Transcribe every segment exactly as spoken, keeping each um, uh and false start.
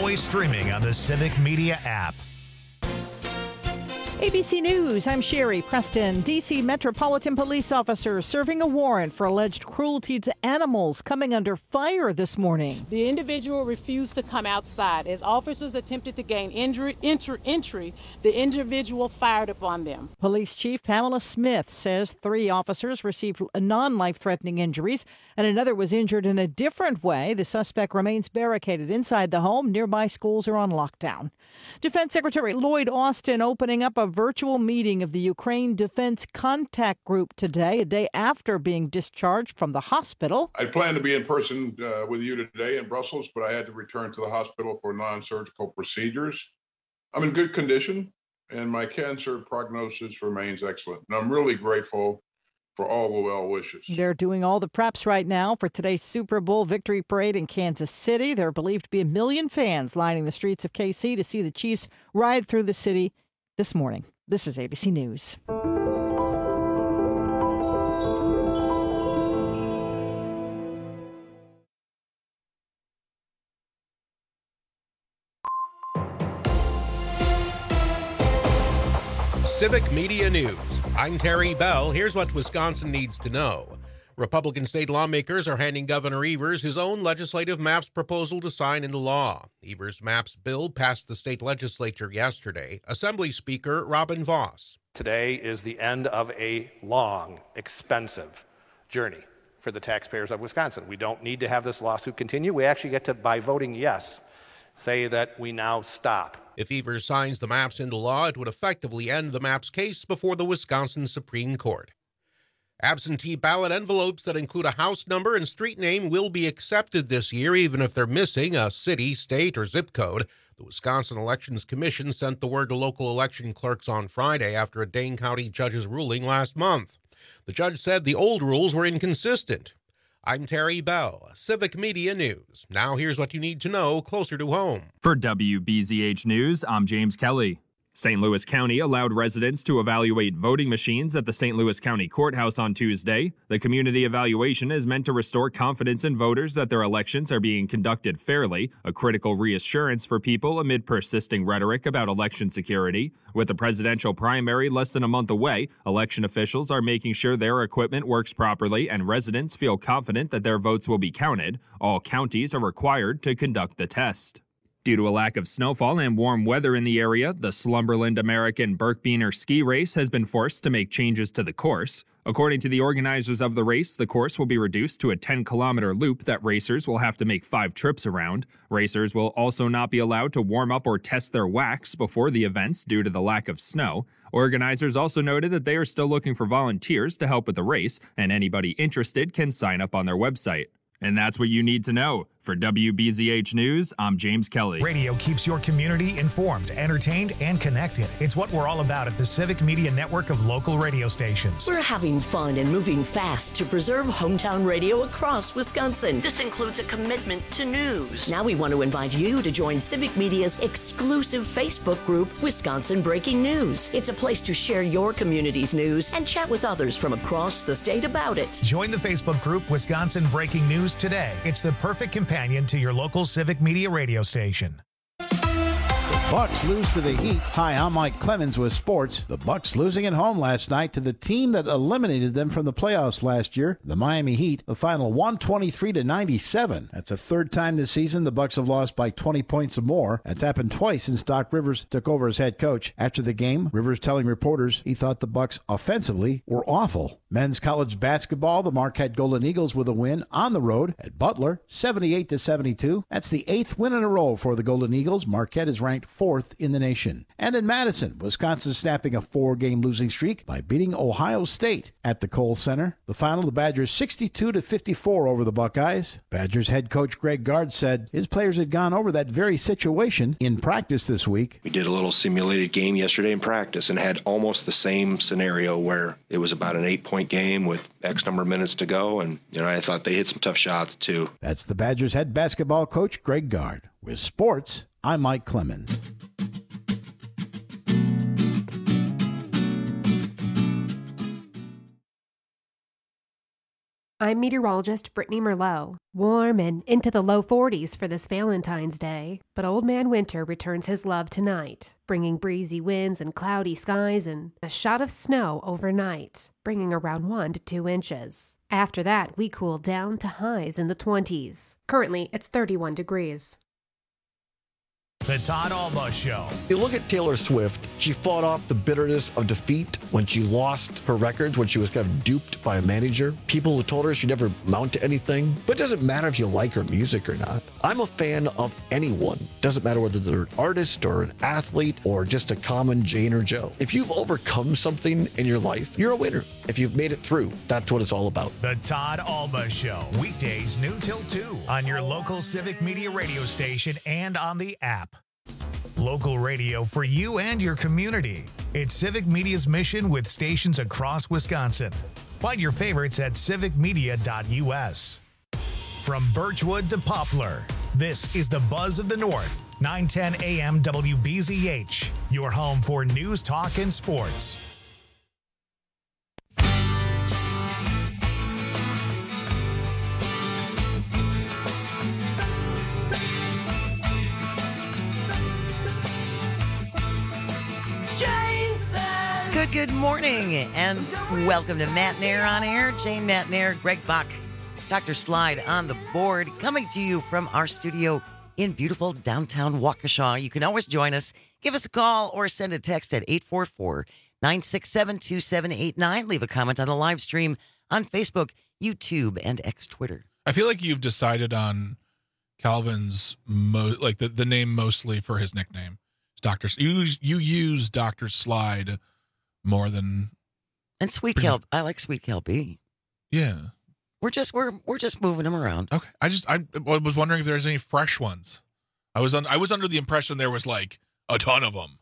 always streaming on the Civic Media app. A B C News, I'm Sherry Preston. D C Metropolitan Police officers serving a warrant for alleged cruelty to animals coming under fire this morning. The individual refused to come outside. As officers attempted to gain injury, enter, entry, the individual fired upon them. Police Chief Pamela Smith says three officers received non-life-threatening injuries and another was injured in a different way. The suspect remains barricaded inside the home. Nearby schools are on lockdown. Defense Secretary Lloyd Austin opening up a virtual meeting of the Ukraine Defense Contact Group today, a day after being discharged from the hospital. I planned to be in person uh, with you today in Brussels, but I had to return to the hospital for non-surgical procedures. I'm in good condition, and my cancer prognosis remains excellent. And I'm really grateful for all the well wishes. They're doing all the preps right now for today's Super Bowl victory parade in Kansas City. There are believed to be a million fans lining the streets of K C to see the Chiefs ride through the city this morning. This is A B C News. Civic Media News. I'm Terry Bell. Here's what Wisconsin needs to know. Republican state lawmakers are handing Governor Evers his own legislative maps proposal to sign into law. Evers' maps bill passed the state legislature yesterday. Assembly Speaker Robin Voss. Today is the end of a long, expensive journey for the taxpayers of Wisconsin. We don't need to have this lawsuit continue. We actually get to, by voting yes, say that we now stop. If Evers signs the maps into law, it would effectively end the maps case before the Wisconsin Supreme Court. Absentee ballot envelopes that include a house number and street name will be accepted this year, even if they're missing a city, state, or zip code. The Wisconsin Elections Commission sent the word to local election clerks on Friday after a Dane County judge's ruling last month. The judge said the old rules were inconsistent. I'm Terry Bell, Civic Media News. Now here's what you need to know closer to home. For W B Z H News, I'm James Kelly. Saint Louis County allowed residents to evaluate voting machines at the Saint Louis County Courthouse on Tuesday. The community evaluation is meant to restore confidence in voters that their elections are being conducted fairly, a critical reassurance for people amid persisting rhetoric about election security. With the presidential primary less than a month away, election officials are making sure their equipment works properly and residents feel confident that their votes will be counted. All counties are required to conduct the test. Due to a lack of snowfall and warm weather in the area, the Slumberland American Birkbeiner ski race has been forced to make changes to the course. According to the organizers of the race, the course will be reduced to a ten-kilometer loop that racers will have to make five trips around. Racers will also not be allowed to warm up or test their wax before the events due to the lack of snow. Organizers also noted that they are still looking for volunteers to help with the race, and anybody interested can sign up on their website. And that's what you need to know. For W B Z H News, I'm James Kelly. Radio keeps your community informed, entertained, and connected. It's what we're all about at the Civic Media Network of local radio stations. We're having fun and moving fast to preserve hometown radio across Wisconsin. This includes a commitment to news. Now we want to invite you to join Civic Media's exclusive Facebook group, Wisconsin Breaking News. It's a place to share your community's news and chat with others from across the state about it. Join the Facebook group, Wisconsin Breaking News, today. It's the perfect companion to your local Civic Media radio station. Bucks lose to the Heat. Hi, I'm Mike Clemens with sports. The Bucks losing at home last night to the team that eliminated them from the playoffs last year, the Miami Heat. The final one twenty-three to ninety-seven. That's the third time this season the Bucks have lost by twenty points or more. That's happened twice since Doc Rivers took over as head coach. After the game, Rivers telling reporters he thought the Bucks offensively were awful. Men's college basketball, the Marquette Golden Eagles with a win on the road at Butler, seventy-eight to seventy-two. That's the eighth win in a row for the Golden Eagles. Marquette is ranked fourth in the nation. And in Madison, Wisconsin snapping a four-game losing streak by beating Ohio State at the Kohl Center. The final, the Badgers sixty-two to fifty-four over the Buckeyes. Badgers head coach Greg Gard said his players had gone over that very situation in practice this week. We did a little simulated game yesterday in practice and had almost the same scenario where it was about an eight-point game with X number of minutes to go, and you know I thought they hit some tough shots too. That's the Badgers head basketball coach Greg Gard. With sports, I'm Mike Clemens. I'm meteorologist Brittany Merlot. Warm and into the low forties for this Valentine's Day, but Old Man Winter returns his love tonight, bringing breezy winds and cloudy skies and a shot of snow overnight, bringing around one to two inches. After that, we cool down to highs in the twenties. Currently, it's thirty-one degrees. The Todd Alba Show. You look at Taylor Swift, she fought off the bitterness of defeat when she lost her records, when she was kind of duped by a manager. People who told her she'd never amount to anything. But it doesn't matter if you like her music or not. I'm a fan of anyone. Doesn't matter whether they're an artist or an athlete or just a common Jane or Joe. If you've overcome something in your life, you're a winner. If you've made it through, that's what it's all about. The Todd Alba Show. Weekdays noon till two on your local Civic Media radio station and on the app. Local radio for you and your community. It's Civic Media's mission with stations across Wisconsin. Find your favorites at civic media dot u s. From Birchwood to Poplar, this is the Buzz of the North. nine ten a m W B Z H, your home for news, talk, and sports. Good, good morning, and welcome to Matt Nair on Air. Jane Matt Nair, Greg Bach, Doctor Slide on the board, coming to you from our studio in beautiful downtown Waukesha. You can always join us. Give us a call or send a text at eight four four, nine six seven, two seven eight nine. Leave a comment on the live stream on Facebook, YouTube, and X Twitter. I feel like you've decided on Calvin's, mo- like the, the name mostly for his nickname. It's Doctor You, you use Doctor Slide more than and Sweet Cal. I like Sweet Cal B. Yeah, we're just we're we're just moving them around. Okay, I just I was wondering if there's any fresh ones. I was on I was under the impression there was like a ton of them.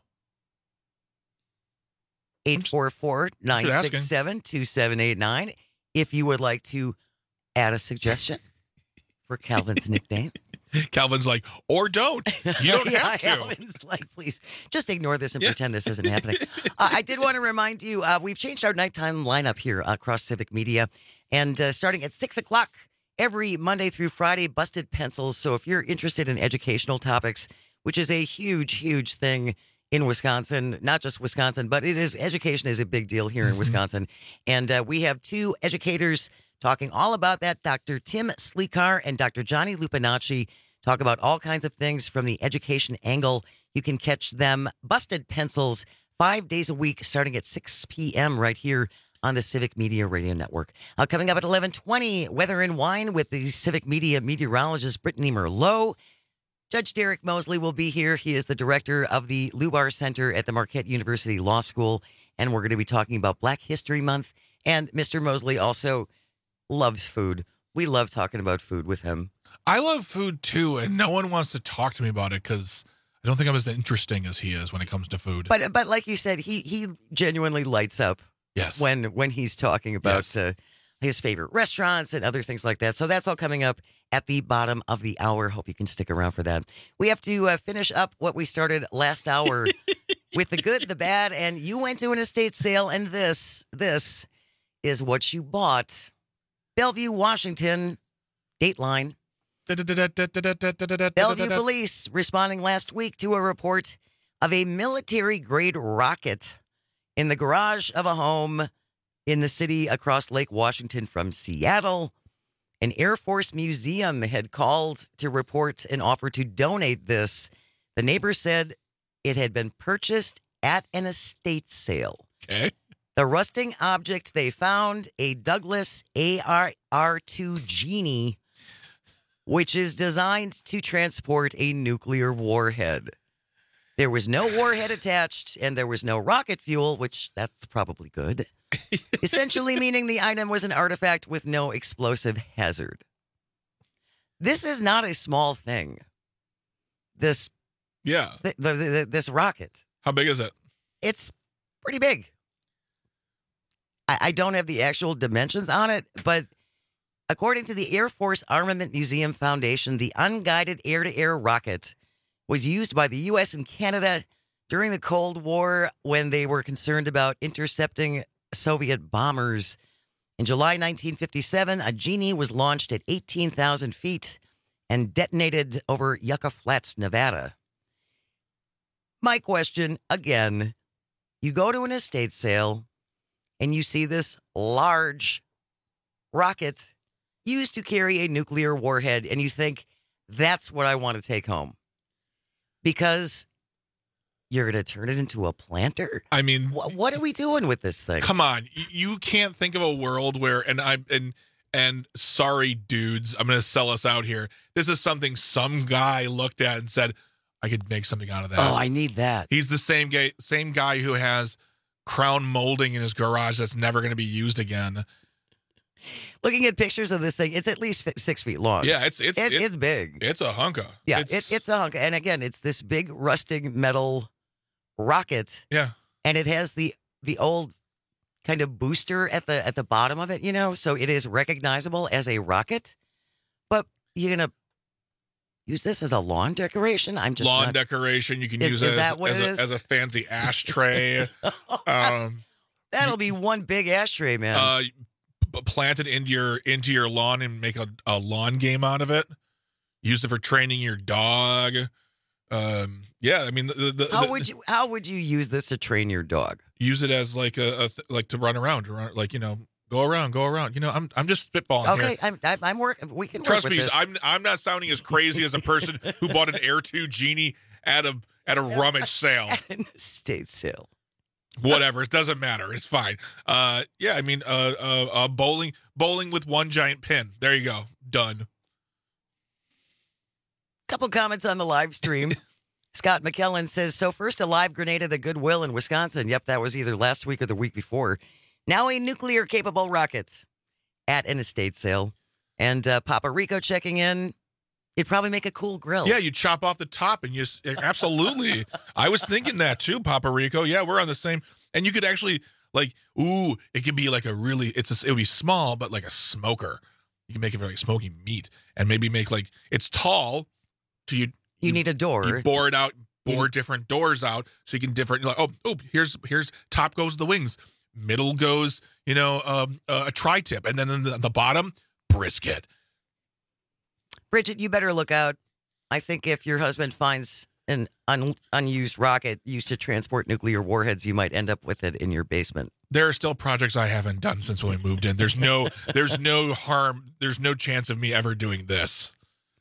eight four four, nine six seven, two seven eight nine. If you would like to add a suggestion for Calvin's nickname. Calvin's like, or don't. You don't yeah, have to. Calvin's like, please, just ignore this and yeah. pretend this isn't happening. uh, I did want to remind you, uh, we've changed our nighttime lineup here across Civic Media. And uh, starting at six o'clock every Monday through Friday, Busted Pencils. So if you're interested in educational topics, which is a huge, huge thing in Wisconsin, not just Wisconsin, but it is education is a big deal here in mm-hmm. Wisconsin. And uh, we have two educators talking all about that. Doctor Tim Sleekar and Doctor Johnny Lupinacci talk about all kinds of things from the education angle. You can catch them, Busted Pencils, five days a week starting at six p.m. right here on the Civic Media Radio Network. Uh, coming up at eleven twenty, Weather and Wine with the Civic Media meteorologist Brittany Merlot. Judge Derek Mosley will be here. He is the director of the Lubar Center at the Marquette University Law School, and we're going to be talking about Black History Month. And Mister Mosley also loves food. We love talking about food with him. I love food too, and no one wants to talk to me about it because I don't think I'm as interesting as he is when it comes to food. But but like you said, he he genuinely lights up. Yes. When when he's talking about yes. uh, his favorite restaurants and other things like that. So that's all coming up at the bottom of the hour. Hope you can stick around for that. We have to uh, finish up what we started last hour with the good, the bad, and you went to an estate sale, and this this is what you bought. Bellevue, Washington, Dateline. Bellevue police responding last week to a report of a military-grade rocket in the garage of a home in the city across Lake Washington from Seattle. An Air Force museum had called to report an offer to donate this. The neighbor said it had been purchased at an estate sale. Okay. The rusting object they found, a Douglas A R two Genie, which is designed to transport a nuclear warhead. There was no warhead attached, and there was no rocket fuel, which that's probably good. Essentially meaning the item was an artifact with no explosive hazard. This is not a small thing. This, yeah, th- the, the, this rocket. How big is it? It's pretty big. I, I don't have the actual dimensions on it, but according to the Air Force Armament Museum Foundation, the unguided air-to-air rocket was used by the U S and Canada during the Cold War when they were concerned about intercepting Soviet bombers. In July nineteen fifty-seven, a Genie was launched at eighteen thousand feet and detonated over Yucca Flats, Nevada. My question, again, you go to an estate sale and you see this large rocket used to carry a nuclear warhead, and you think, that's what I want to take home. Because you're going to turn it into a planter? I mean, what, what are we doing with this thing? Come on. You can't think of a world where, and I, and, and sorry, dudes, I'm going to sell us out here. This is something some guy looked at and said, I could make something out of that. Oh, I need that. He's the same guy, same guy who has crown molding in his garage that's never going to be used again. Looking at pictures of this thing, it's at least six feet long. Yeah, it's it's it, it's, it's big. It's a hunka. Yeah, it's, it, it's a hunka. And again, it's this big rusting metal rocket. Yeah, and it has the the old kind of booster at the at the bottom of it, you know, so it is recognizable as a rocket. But you're gonna use this as a lawn decoration? I'm just lawn not... decoration. You can is, use is it that as, what as, it a, is? as a fancy ashtray. um, That'll be one big ashtray, man. Uh, plant it into your into your lawn and make a, a lawn game out of it. Use it for training your dog. Um, yeah, I mean, the, the, how the, would you how would you use this to train your dog? Use it as like a, a like to run around, to run, like you know, go around, go around. You know, I'm I'm just spitballing. Okay, here. I'm I'm, I'm working. We can Trust work with me. this. I'm I'm not sounding as crazy as a person who bought an Air two Genie at a at a rummage sale, at an estate sale. Whatever, it doesn't matter. It's fine. Uh, yeah, I mean, uh, uh, uh, bowling, bowling with one giant pin. There you go. Done. Couple comments on the live stream. Scott McKellen says, so first a live grenade at the Goodwill in Wisconsin. Yep, that was either last week or the week before. Now a nuclear-capable rocket at an estate sale. And uh, Papa Rico checking in. It'd probably make a cool grill. Yeah, you chop off the top and you s- absolutely. I was thinking that too, Papa Rico. Yeah, we're on the same. And you could actually like, ooh, it could be like a really. It's a, it would be small, but like a smoker. You can make it for like smoky meat, and maybe make like it's tall. So you you, you need a door. You bore it out, bore you, different doors out, so you can different. Like, oh, oh, here's here's top goes the wings, middle goes you know um, uh, a tri-tip, and then the, the bottom brisket. Bridget, you better look out. I think if your husband finds an un- unused rocket used to transport nuclear warheads, you might end up with it in your basement. There are still projects I haven't done since we moved in. There's no, there's no harm. There's no chance of me ever doing this.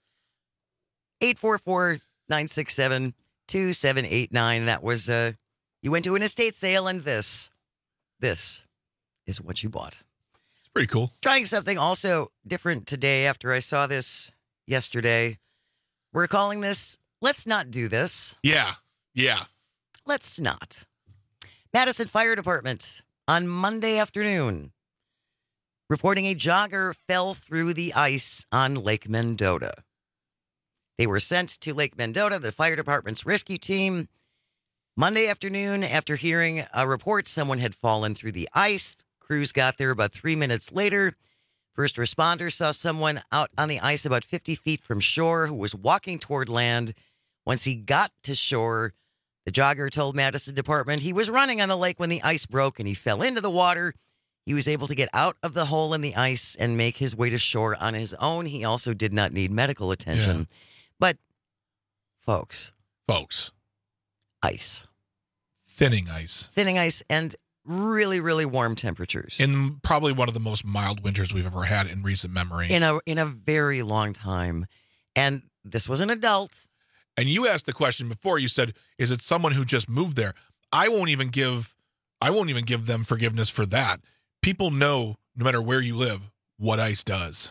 eight four four, nine six seven, two seven eight nine. That was, uh, you went to an estate sale and this, this is what you bought. It's pretty cool. Trying something also different today after I saw this yesterday. We're calling this, let's not do this. Yeah. Yeah. Let's not. Madison Fire Department on Monday afternoon reporting a jogger fell through the ice on Lake Mendota. They were sent to Lake Mendota, the fire department's rescue team, Monday afternoon after hearing a report someone had fallen through the ice. Crews got there about three minutes later. First responders saw someone out on the ice about fifty feet from shore who was walking toward land. Once he got to shore, the jogger told Madison Department he was running on the lake when the ice broke and he fell into the water. He was able to get out of the hole in the ice and make his way to shore on his own. He also did not need medical attention. Yeah. But, folks. Folks. Ice. Thinning ice. Thinning ice and really, really warm temperatures. In probably one of the most mild winters we've ever had in recent memory. In a in a very long time. And this was an adult. And you asked the question before, you said, is it someone who just moved there? I won't even give I won't even give them forgiveness for that. People know, no matter where you live, what ice does.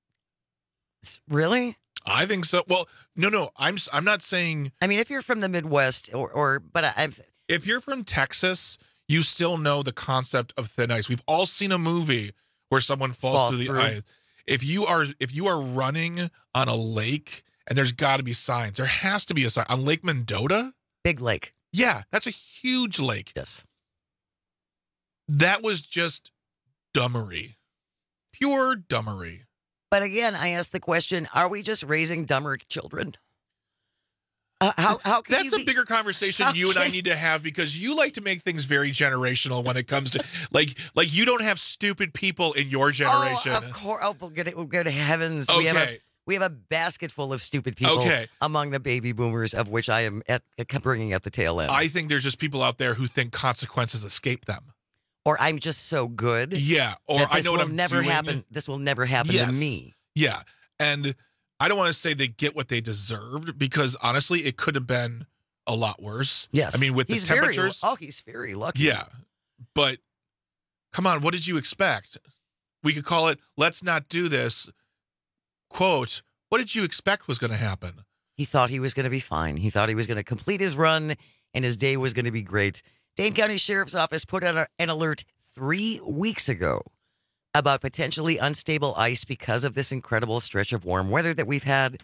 Really? I think so. Well, no, no, I'm I'm not saying. I mean, if you're from the Midwest, or or but I, I've. If you're from Texas, you still know the concept of thin ice. We've all seen a movie where someone falls, falls through the through. ice. If you are if you are running on a lake, and there's got to be signs. There has to be a sign on Lake Mendota. Big lake. Yeah, that's a huge lake. Yes. That was just dummery, pure dummery. But again, I ask the question, are we just raising dumber children? Uh, how how can That's you a be, bigger conversation how you and I can- need to have because you like to make things very generational when it comes to like like you don't have stupid people in your generation. Oh, of course. Oh, we'll go to, we'll go to heavens. We have a Okay. we have a basket full of stupid people Okay. among the baby boomers, of which I am at, bringing at the tail end. I think there's just people out there who think consequences escape them. Or I'm just so good. Yeah, or that I this know what will I'm never doing. happen. This will never happen Yes. to me. Yeah, and I don't want to say they get what they deserved because honestly, it could have been a lot worse. Yes. I mean, with he's the temperatures. Very, oh, he's very lucky. Yeah, but come on, what did you expect? We could call it "Let's not do this." Quote, what did you expect was going to happen? He thought he was going to be fine. He thought he was going to complete his run and his day was going to be great. Dane County Sheriff's Office put out a- an alert three weeks ago about potentially unstable ice because of this incredible stretch of warm weather that we've had.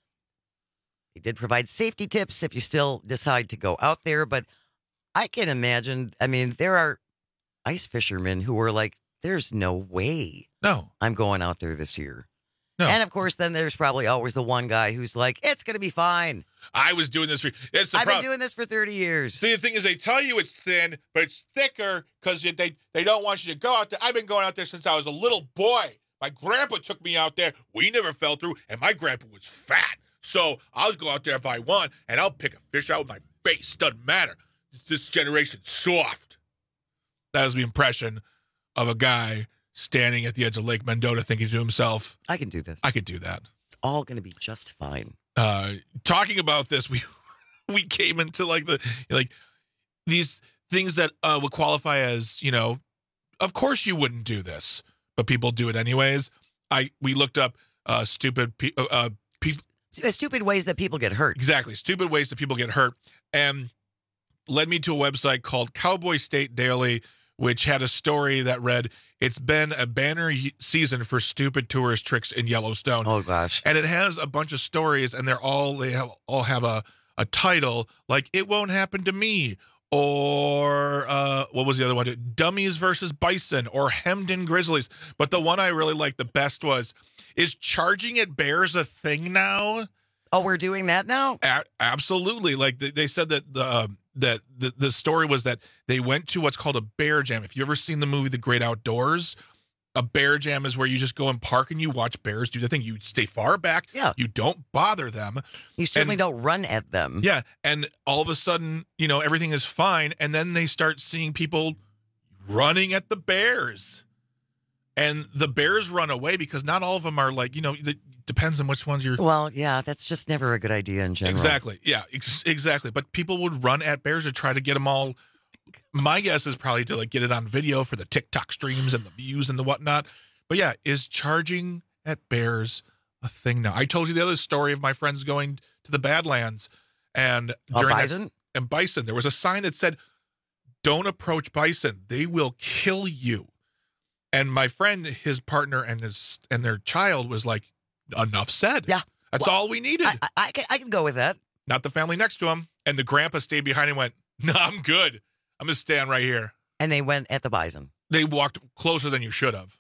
They did provide safety tips if you still decide to go out there, but I can imagine, I mean, there are ice fishermen who are like, there's no way No, I'm going out there this year. no. And of course, then there's probably always the one guy who's like, it's going to be fine. I was doing this for. It's the I've problem. been doing this for thirty years. See, the thing is, they tell you it's thin, but it's thicker because they they don't want you to go out there. I've been going out there since I was a little boy. My grandpa took me out there. We never fell through, and my grandpa was fat. So I'll go out there if I want, and I'll pick a fish out with my face. Doesn't matter. This generation's soft. That was the impression of a guy standing at the edge of Lake Mendota thinking to himself, I can do this. I could do that. It's all going to be just fine. Uh, talking about this, we we came into like the like these things that uh, would qualify as, you know, of course you wouldn't do this, but people do it anyways. I we looked up uh, stupid pe- uh, uh, pe- Stupid ways that people get hurt. exactly stupid ways that people get hurt, and led me to a website called Cowboy State Daily, which had a story that read, "It's been a banner y- season for stupid tourist tricks in Yellowstone." Oh gosh. And it has a bunch of stories, and they're all they have all have a a title like "It Won't Happen to Me," or uh, what was the other one? "Dummies versus Bison," or "Hemden Grizzlies." But the one I really liked the best was, "Is charging at bears a thing now?" Oh, we're doing that now? A- absolutely. Like they, they said that the uh, that the, the story was that they went to what's called a bear jam. If you ever seen the movie The Great Outdoors, a bear jam is where you just go and park and you watch bears do the thing. You stay far back. Yeah. You don't bother them. You certainly And- don't run at them. Yeah. And all of a sudden, you know, everything is fine. And then they start seeing people running at the bears. And the bears run away because not all of them are like, you know, it depends on which ones you're. Well, yeah, that's just never a good idea in general. Exactly. Yeah, ex- exactly. But people would run at bears to try to get them all. My guess is probably to like get it on video for the TikTok streams and the views and the whatnot. But yeah, is charging at bears a thing now? I told you the other story of my friends going to the Badlands and Oh, during that- bison? and bison. There was a sign that said, "Don't approach bison; they will kill you." And my friend, his partner, and his and their child was like, "Enough said. Yeah, that's Well, all we needed." I, I, I, can, I can go with that. Not the family next to him. And the grandpa stayed behind and went, "No, I'm good. I'm just staying right here." And they went at the bison. They walked closer than you should have.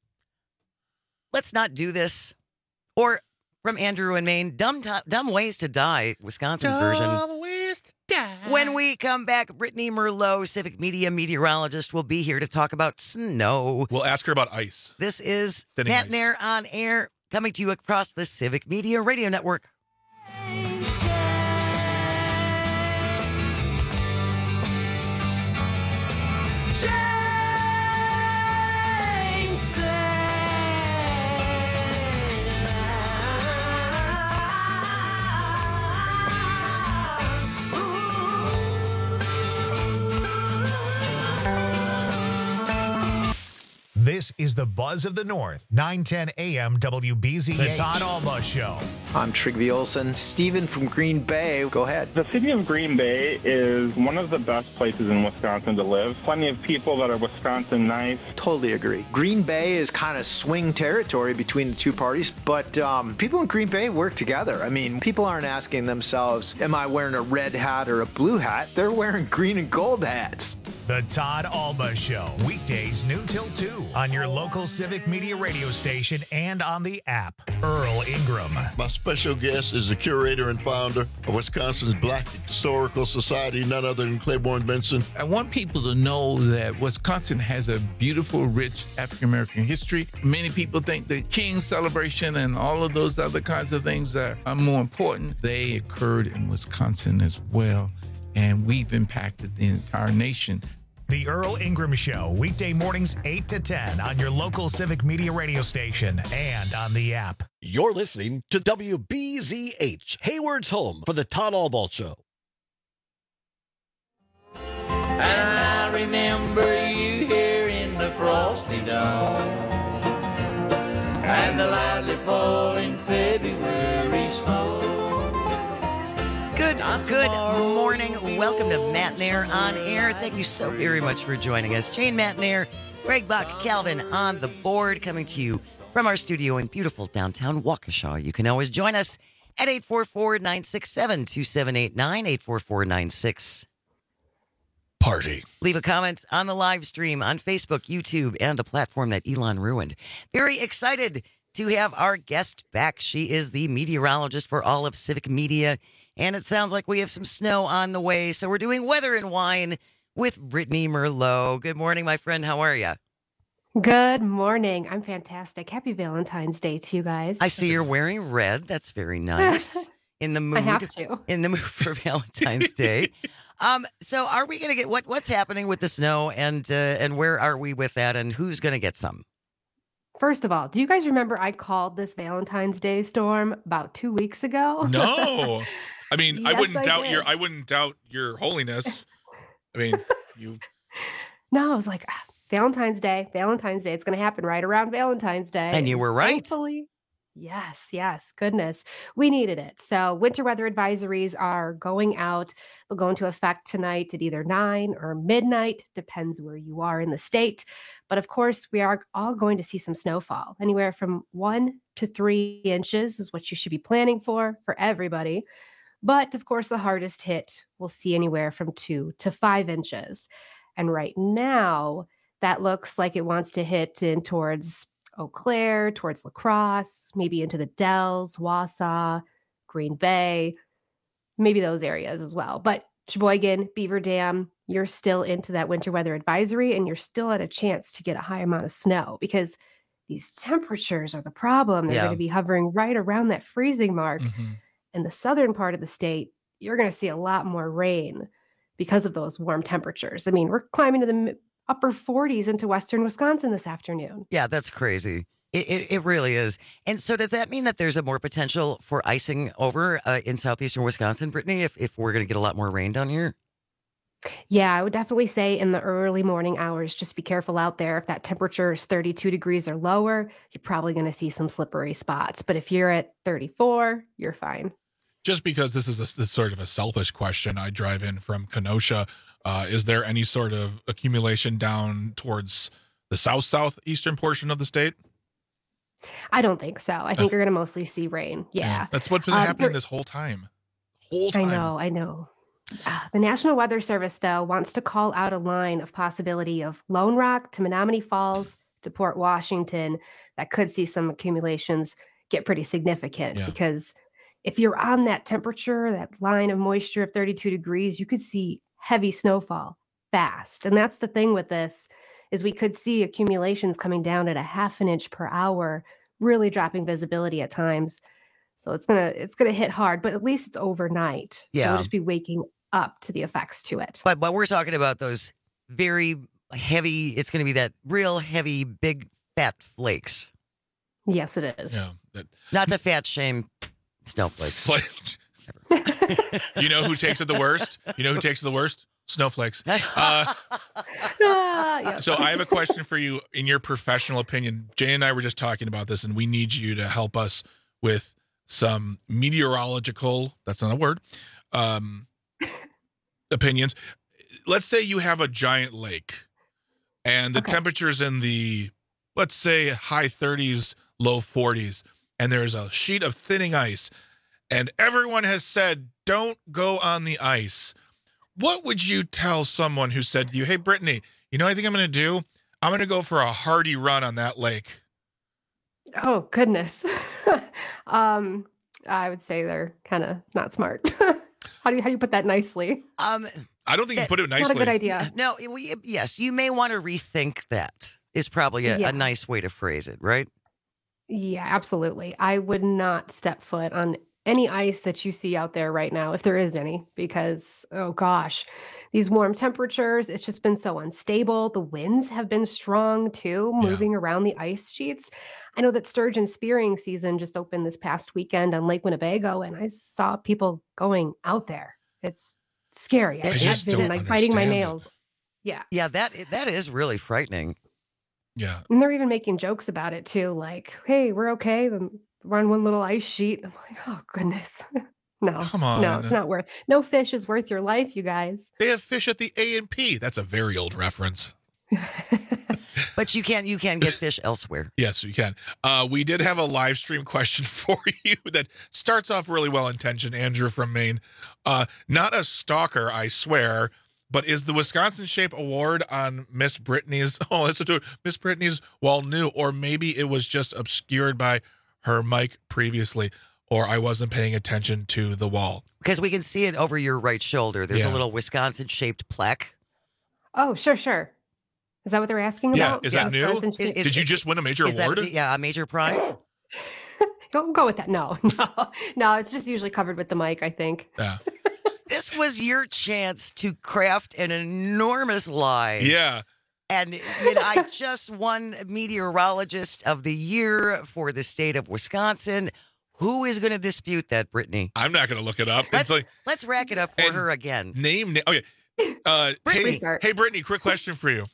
Let's not do this. Or from Andrew in Maine, dumb, to- dumb ways to die, Wisconsin version. ways to die. When we come back, Brittany Merlot, Civic Media meteorologist, will be here to talk about snow. We'll ask her about ice. This is Thinning Nat ice. Nair on air, coming to you across the Civic Media Radio Network. This is the Buzz of the North, nine ten A M W B Z H. The Todd Alba Show. I'm Trygve Olsen. Steven from Green Bay, go ahead. The city of Green Bay is one of the best places in Wisconsin to live. Plenty of people that are Wisconsin nice. Totally agree. Green Bay is kind of swing territory between the two parties, but um, people in Green Bay work together. I mean, people aren't asking themselves, am I wearing a red hat or a blue hat? They're wearing green and gold hats. The Todd Alba Show, weekdays noon till two on your local Civic Media radio station and on the app. Earl Ingram. My special guest is the curator and founder of Wisconsin's Black Historical Society, none other than Claiborne Benson. I want people to know that Wisconsin has a beautiful, rich African-American history. Many people think the King's celebration and all of those other kinds of things are, are more important. They occurred in Wisconsin as well, and we've impacted the entire nation. The Earl Ingram Show, weekday mornings eight to ten on your local Civic Media radio station and on the app. You're listening to W B Z H, Hayward's home for the Todd Alba Show. And I remember you here in the frosty dawn and the lightly falling February snow. Good, good morning. Welcome to Matt Nair on Air. Thank you so very much for joining us. Jane Matt Nair, Greg Buck, Calvin on the board, coming to you from our studio in beautiful downtown Waukesha. You can always join us at eight four four, nine six seven, two seven eight nine, eight four four nine six. Party. Leave a comment on the live stream on Facebook, YouTube, and the platform that Elon ruined. Very excited to have our guest back. She is the meteorologist for all of Civic Media. And it sounds like we have some snow on the way. So we're doing Weather and Wine with Brittany Merlot. Good morning, my friend. How are you? Good morning. I'm fantastic. Happy Valentine's Day to you guys. I see you're wearing red. That's very nice. In the mood. I have to. In the mood for Valentine's Day. Um, so are we going to get what what's happening with the snow and uh, and where are we with that and who's going to get some? First of all, do you guys remember I called this Valentine's Day storm about two weeks ago? No. I mean, Yes, I wouldn't I doubt did. your I wouldn't doubt your holiness. I mean, you No, I was like, ah, Valentine's Day, Valentine's Day. It's going to happen right around Valentine's Day. And you were right. Thankfully, yes, yes, goodness. We needed it. So winter weather advisories are going out. They'll go into effect tonight at either nine or midnight, depends where you are in the state. But of course, we are all going to see some snowfall. Anywhere from one to three inches is what you should be planning for, for everybody. But of course, the hardest hit we'll see anywhere from two to five inches. And right now, that looks like it wants to hit in towards Eau Claire, towards La Crosse, maybe into the Dells, Wausau, Green Bay, maybe those areas as well. But Sheboygan, Beaver Dam, you're still into that winter weather advisory and you're still at a chance to get a high amount of snow because these temperatures are the problem. They're Yeah. going to be hovering right around that freezing mark. Mm-hmm. In the southern part of the state, you're going to see a lot more rain because of those warm temperatures. I mean, we're climbing to the mi- upper forties into western Wisconsin this afternoon. Yeah, that's crazy. It, it it really is. And so does that mean that there's a more potential for icing over uh, in southeastern Wisconsin, Brittany, if, if we're going to get a lot more rain down here? Yeah, I would definitely say in the early morning hours, just be careful out there. If that temperature is thirty-two degrees or lower, you're probably going to see some slippery spots. But if you're at thirty-four, you're fine. just because this is a, this sort of a selfish question, I drive in from Kenosha. Uh, is there any sort of accumulation down towards the south southeastern portion of the state? I don't think so. I think you're going to mostly see rain. Yeah. That's what's been Um, happening there- this whole time. Whole time. I know, I know. Ah, the National Weather Service, though, wants to call out a line of possibility of Lone Rock to Menominee Falls to Port Washington that could see some accumulations get pretty significant Yeah. because if you're on that temperature, that line of moisture of thirty-two degrees, you could see heavy snowfall fast. And that's the thing with this is we could see accumulations coming down at a half an inch per hour, really dropping visibility at times. So it's gonna it's gonna hit hard, but at least it's overnight. So Yeah. we'll just be waking up to the effects to it. But but we're talking about those very heavy. It's going to be that real heavy, big, fat flakes. Yes, it is. Yeah. That, Not to fat shame snowflakes. You know who takes it the worst? You know who takes it the worst? Snowflakes. Uh, Ah, yeah. so I have a question for you. In your professional opinion, Jane and I were just talking about this, and we need you to help us with some meteorological, that's not a word, um, opinions. Let's say you have a giant lake and the Okay. temperature's in the, let's say, high thirties, low forties, and there's a sheet of thinning ice, and everyone has said, don't go on the ice. What would you tell someone who said to you, hey, Brittany, you know what I think I'm going to do? I'm going to go for a hearty run on that lake. Oh, goodness. um, I would say they're kind of not smart. How do you, how do you put that nicely? Um, I don't think you put it nicely. Not a good idea. No, we, yes, you may want to rethink that is probably a, Yeah. a nice way to phrase it, right? Yeah, absolutely. I would not step foot on any ice that you see out there right now, if there is any, because, oh gosh, these warm temperatures, it's just been so unstable. The winds have been strong too, moving around the ice sheets. I know that sturgeon spearing season just opened this past weekend on Lake Winnebago, and I saw people going out there. It's scary. I I've just been don't like biting my understand it. nails. Yeah. Yeah, that that is really frightening. Yeah. And they're even making jokes about it too, like, hey, we're okay. Then we're on one little ice sheet. I'm like, oh goodness. No. Come on. No, it's not worth no fish is worth your life, you guys. They have fish at the A and P. That's a very old reference. But you can you can get fish elsewhere. Yes, you can. Uh, we did have a live stream question for you that starts off really well intentioned. Andrew from Maine. Uh, not a stalker, I swear, but is the Wisconsin Shape Award on Miss Brittany's, oh, listen to it, Miss Brittany's wall new, or maybe it was just obscured by her mic previously, or I wasn't paying attention to the wall. Because we can see it over your right shoulder. There's Yeah. a little Wisconsin-shaped plaque. Oh, sure, sure. Is that what they're asking Yeah, about? is that new? Wisconsin State- Did you just win a major Is that- award? yeah, a major prize. Don't go with that. No, no, no. It's just usually covered with the mic, I think. Yeah. This was your chance to craft an enormous lie. Yeah. And you know, I just won Meteorologist of the Year for the state of Wisconsin. Who is going to dispute that, Brittany? I'm not going to look it up. Let's, It's like let's rack it up for And her again. name. na- Okay. Uh, Brittany. hey, hey, Brittany. Quick question for you.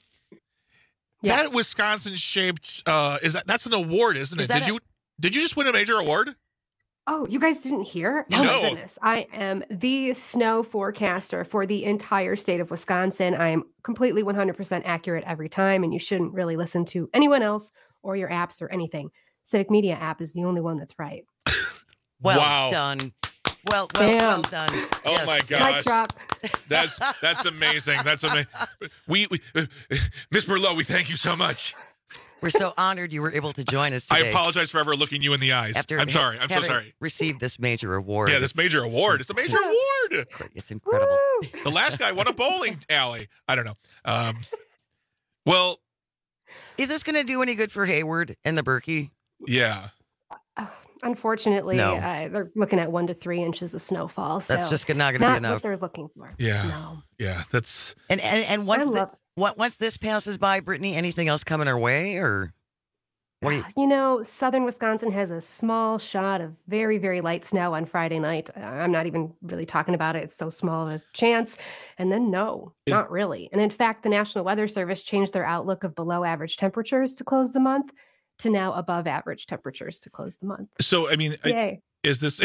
That Wisconsin shaped uh, is that that's an award, isn't it? Is that Did a- you did you just win a major award? Oh, you guys didn't hear? Oh No. my goodness. I am the snow forecaster for the entire state of Wisconsin. I am completely one hundred percent accurate every time, and you shouldn't really listen to anyone else or your apps or anything. Civic Media app is the only one that's right. Well Wow. done. Well, well, well done. Oh Yes. my Mic gosh. drop. That's that's amazing. That's amazing. We, we uh, Miss Merlot, we thank you so much. We're so honored you were able to join us I today. apologize for ever looking you in the eyes. After I'm sorry. I'm so having sorry. Received this major award. Yeah, this It's- major award. It's a major award. It's incredible. The last guy won a bowling alley. I don't know. Um, well, Is this going to do any good for Hayward and the Berkey? yeah. Unfortunately, No. uh, they're looking at one to three inches of snowfall. So That's just not gonna be not enough. what they're looking for. Yeah. No. Yeah. That's And and, and once I the, love- what once this passes by, Brittany, anything else coming our way, or what do you? You know, southern Wisconsin has a small shot of very, very light snow on Friday night. Uh, I'm not even really talking about it. It's so small of a chance. And then, no, Is- not really. And in fact, the National Weather Service changed their outlook of below average temperatures to close the month to now above average temperatures to close the month. so. I mean, I- Yay. is this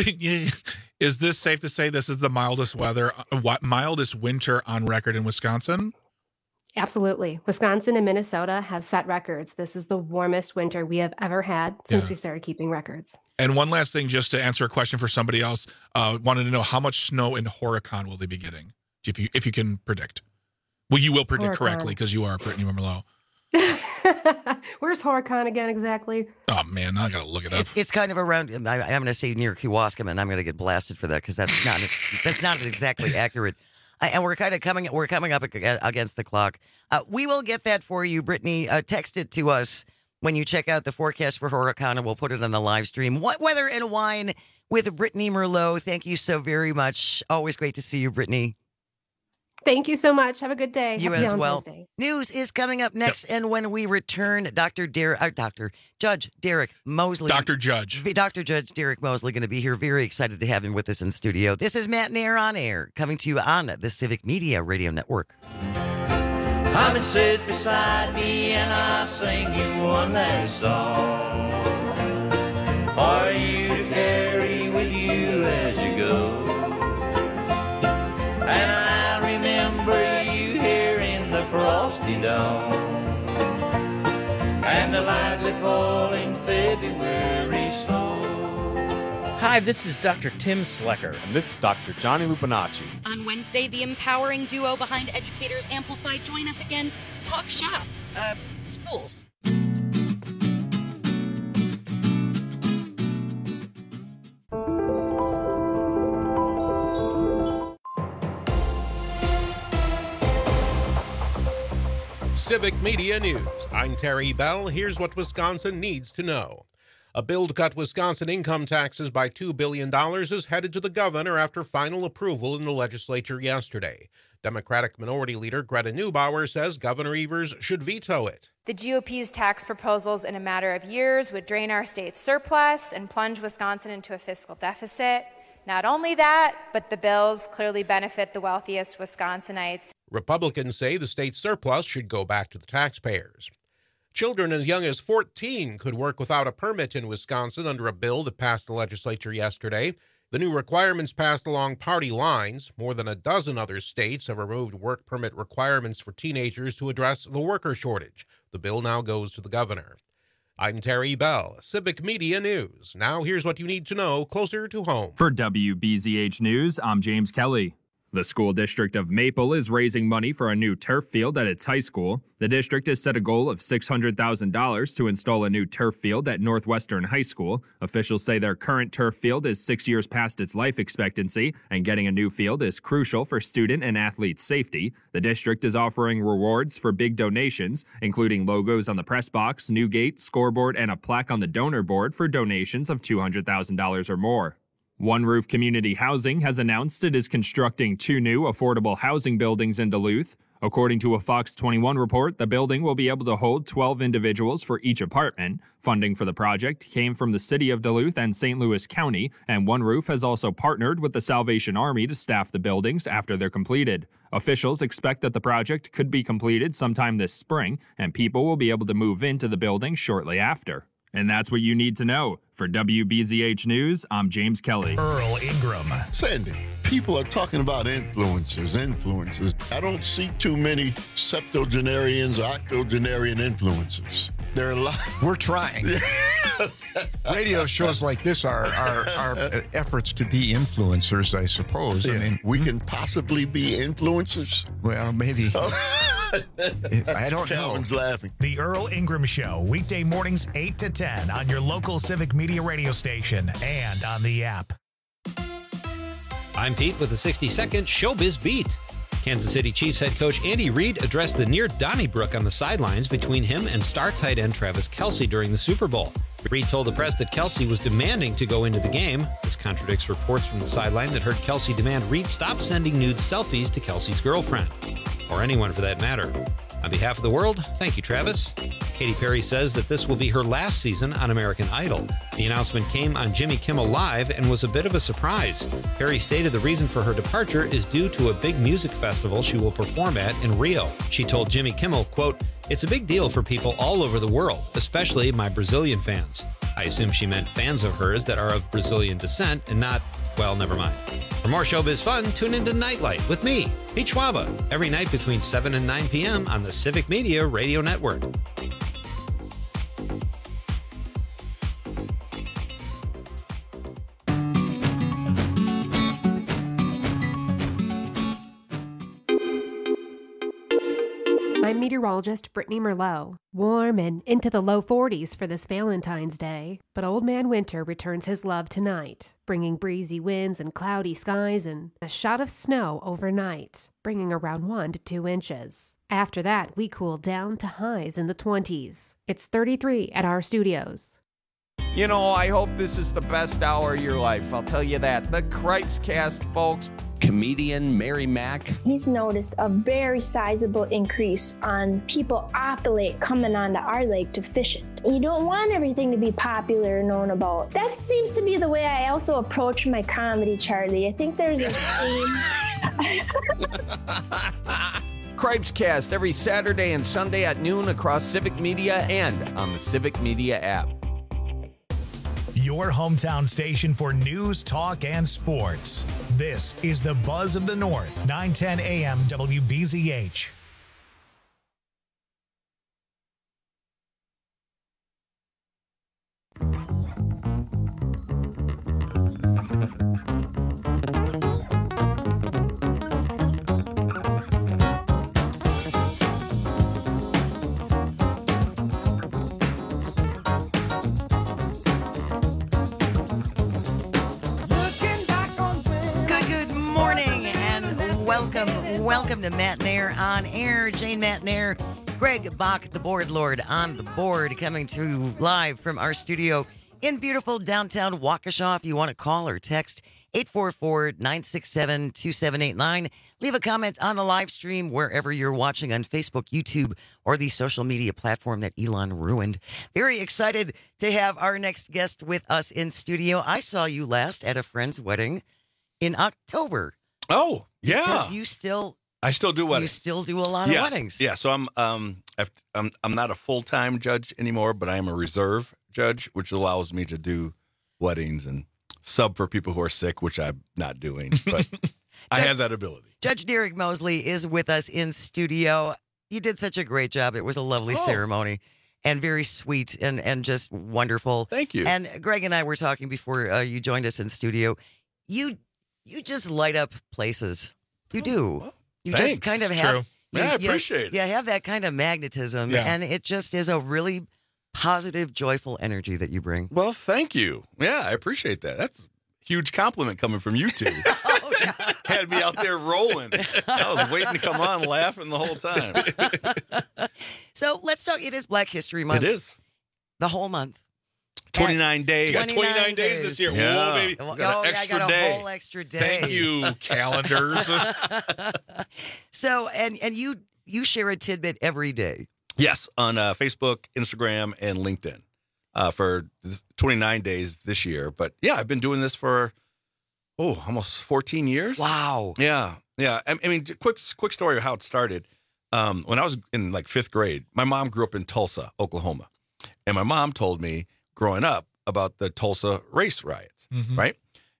is this safe to say this is the mildest weather, uh, what mildest winter on record in Wisconsin? Absolutely. Wisconsin and Minnesota have set records. This is the warmest winter we have ever had since Yeah. we started keeping records. And one last thing, just to answer a question for somebody else, uh, wanted to know how much snow in Horicon will they be getting? If you if you can predict, well, you will predict Horicon. correctly because you are Brittany Merlot. Where's Horicon again exactly? Oh man, now I gotta look it up. It's, it's kind of around. I, I'm going to say near Kewaskum, and I'm going to get blasted for that because that's not that's not exactly accurate. I, and we're kind of coming we're coming up ag- against the clock. Uh, we will get that for you, Brittany. Uh, text it to us when you check out the forecast for Horicon, and we'll put it on the live stream. What weather and wine with Brittany Merlot. Thank you so very much. Always great to see you, Brittany. Thank you so much. Have a good day. You Happy as well. Valentine's Day. News is coming up next, and when we return, Doctor Derek, uh, Doctor Judge Derek Mosley, Doctor Judge, Doctor Judge Derek Mosley, going to be here. Very excited to have him with us in studio. This is Matt Nair on Air, coming to you on the Civic Media Radio Network. Come and sit beside me and I'll sing you one last song for you to carry with you as you go. And I remember you here in the frosty dawn and the lightly falling February snow. Hi, this is Doctor Tim Slecker. And this is Doctor Johnny Lupinacci. On Wednesday, the empowering duo behind Educators Amplify join us again to talk shop. Uh, schools. Civic Media News. I'm Terry Bell. Here's what Wisconsin needs to know. A bill to cut Wisconsin income taxes by two billion dollars is headed to the governor after final approval in the legislature yesterday. Democratic Minority Leader Greta Neubauer says Governor Evers should veto it. The G O P's tax proposals in a matter of years would drain our state's surplus and plunge Wisconsin into a fiscal deficit. Not only that, but the bills clearly benefit the wealthiest Wisconsinites. Republicans say the state's surplus should go back to the taxpayers. Children as young as fourteen could work without a permit in Wisconsin under a bill that passed the legislature yesterday. The new requirements passed along party lines. More than a dozen other states have removed work permit requirements for teenagers to address the worker shortage. The bill now goes to the governor. I'm Terry Bell, Civic Media News. Now here's what you need to know closer to home. For W B Z H News, I'm James Kelly. The school district of Maple is raising money for a new turf field at its high school. The district has set a goal of six hundred thousand dollars to install a new turf field at Northwestern High School. Officials say their current turf field is six years past its life expectancy, and getting a new field is crucial for student and athlete safety. The district is offering rewards for big donations, including logos on the press box, new gate, scoreboard, and a plaque on the donor board for donations of two hundred thousand dollars or more. One Roof Community Housing has announced it is constructing two new affordable housing buildings in Duluth. According to a Fox twenty-one report, the building will be able to hold twelve individuals for each apartment. Funding for the project came from the City of Duluth and Saint Louis County, and One Roof has also partnered with the Salvation Army to staff the buildings after they're completed. Officials expect that the project could be completed sometime this spring, and people will be able to move into the building shortly after. And that's what you need to know. For W B Z H News, I'm James Kelly. Earl Ingram. Sandy, people are talking about influencers, influencers. I don't see too many septuagenarians or octogenarian influencers. There are a lot. We're trying. Radio shows like this are, are, are efforts to be influencers, I suppose. Yeah. I mean, we can possibly be influencers. Well, maybe. I don't Calvin's know. laughing. The Earl Ingram Show, weekday mornings eight to ten on your local Civic Media radio station and on the app. I'm Pete with the sixty second Showbiz Beat. Kansas City Chiefs head coach Andy Reid addressed the near Donnybrook on the sidelines between him and star tight end Travis Kelce during the Super Bowl. Reid told the press that Kelce was demanding to go into the game. This contradicts reports from the sideline that heard Kelce demand Reid stop sending nude selfies to Kelce's girlfriend. Or anyone for that matter. On behalf of the world, thank you, Travis. Katy Perry says that this will be her last season on American Idol. The announcement came on Jimmy Kimmel Live and was a bit of a surprise. Perry stated the reason for her departure is due to a big music festival she will perform at in Rio. She told Jimmy Kimmel, quote, "It's a big deal for people all over the world, especially my Brazilian fans." I assume she meant fans of hers that are of Brazilian descent and not, well, never mind. For more showbiz fun, tune into Nightlight with me, Pete Schwaba, every night between seven and nine p.m. on the Civic Media Radio Network. I'm meteorologist Brittany Merlot. Warm and into the low forties for this Valentine's Day, but Old Man Winter returns his love tonight, bringing breezy winds and cloudy skies and a shot of snow overnight, bringing around one to two inches. After that, we cool down to highs in the twenties. It's thirty-three at our studios. You know, I hope this is the best hour of your life, I'll tell you that. The Cripes Cast, folks. Comedian Mary Mack. He's noticed a very sizable increase on people off the lake coming onto our lake to fish it. You don't want everything to be popular and known about. That seems to be the way I also approach my comedy, Charlie. I think there's a theme. Cripes Cast every Saturday and Sunday at noon across Civic Media and on the Civic Media app. Your hometown station for news, talk, and sports. This is the Buzz of the North, nine ten A M W B Z H. welcome, welcome to Matt Nair on air. Jane Matt Nair, Greg Bach, the board lord on the board, coming to you live from our studio in beautiful downtown Waukesha. If you want to call or text, eight four four, nine six seven, two seven eight nine. Leave a comment on the live stream wherever you're watching on Facebook, YouTube, or the social media platform that Elon ruined. Very excited to have our next guest with us in studio. I saw you last at a friend's wedding in October. Oh, yeah. Because you still... I still do weddings. You still do a lot yes. of weddings. Yeah, so I'm um I've, I'm I'm not a full-time judge anymore, but I am a reserve judge, which allows me to do weddings and sub for people who are sick, which I'm not doing, but I have that ability. Judge Derek Mosley is with us in studio. You did such a great job. It was a lovely Oh. ceremony and very sweet and, and just wonderful. Thank you. And Greg and I were talking before uh, you joined us in studio. You you just light up places. You do. You just thanks. kind of It's have. true. You, Yeah, I you- appreciate it. You have that kind of magnetism, Yeah. and it just is a really positive, joyful energy that you bring. Well, thank you. Yeah, I appreciate that. That's a huge compliment coming from you two. Oh, yeah. Had me out there rolling. I was waiting to come on laughing the whole time. So let's talk. It is Black History Month. It is. The whole month. twenty-nine days. You got twenty-nine days this year. Yeah. Whoa, baby. Oh, Got an yeah, extra I got a day. whole extra day. Thank you, calendars. So, and and you you share a tidbit every day. Yes, on uh, Facebook, Instagram, and LinkedIn uh, for this twenty-nine days this year. But yeah, I've been doing this for, oh, almost fourteen years. Wow. Yeah, yeah. I, I mean, quick quick story of how it started. Um, when I was in like fifth grade, my mom grew up in Tulsa, Oklahoma. And my mom told me growing up about the Tulsa race riots, Mhm. right?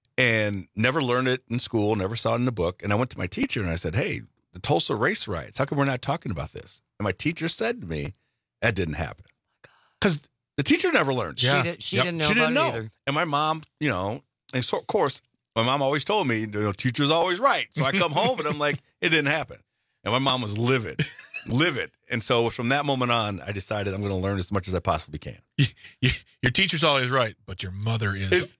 And never learned it in school, never saw it in the book. And I went to my teacher and I said, hey, the Tulsa race riots, how come we're not talking about this? And my teacher said to me, that didn't happen. Because the teacher never learned. She did- she didn't know She didn't about it know. either. And my mom, you know, and so of course, my mom always told me, you know, teacher's always right. So I come home and I'm like, it didn't happen. And my mom was livid, livid. And so from that moment on, I decided I'm going to learn as much as I possibly can. Your teacher's always right, but your mother is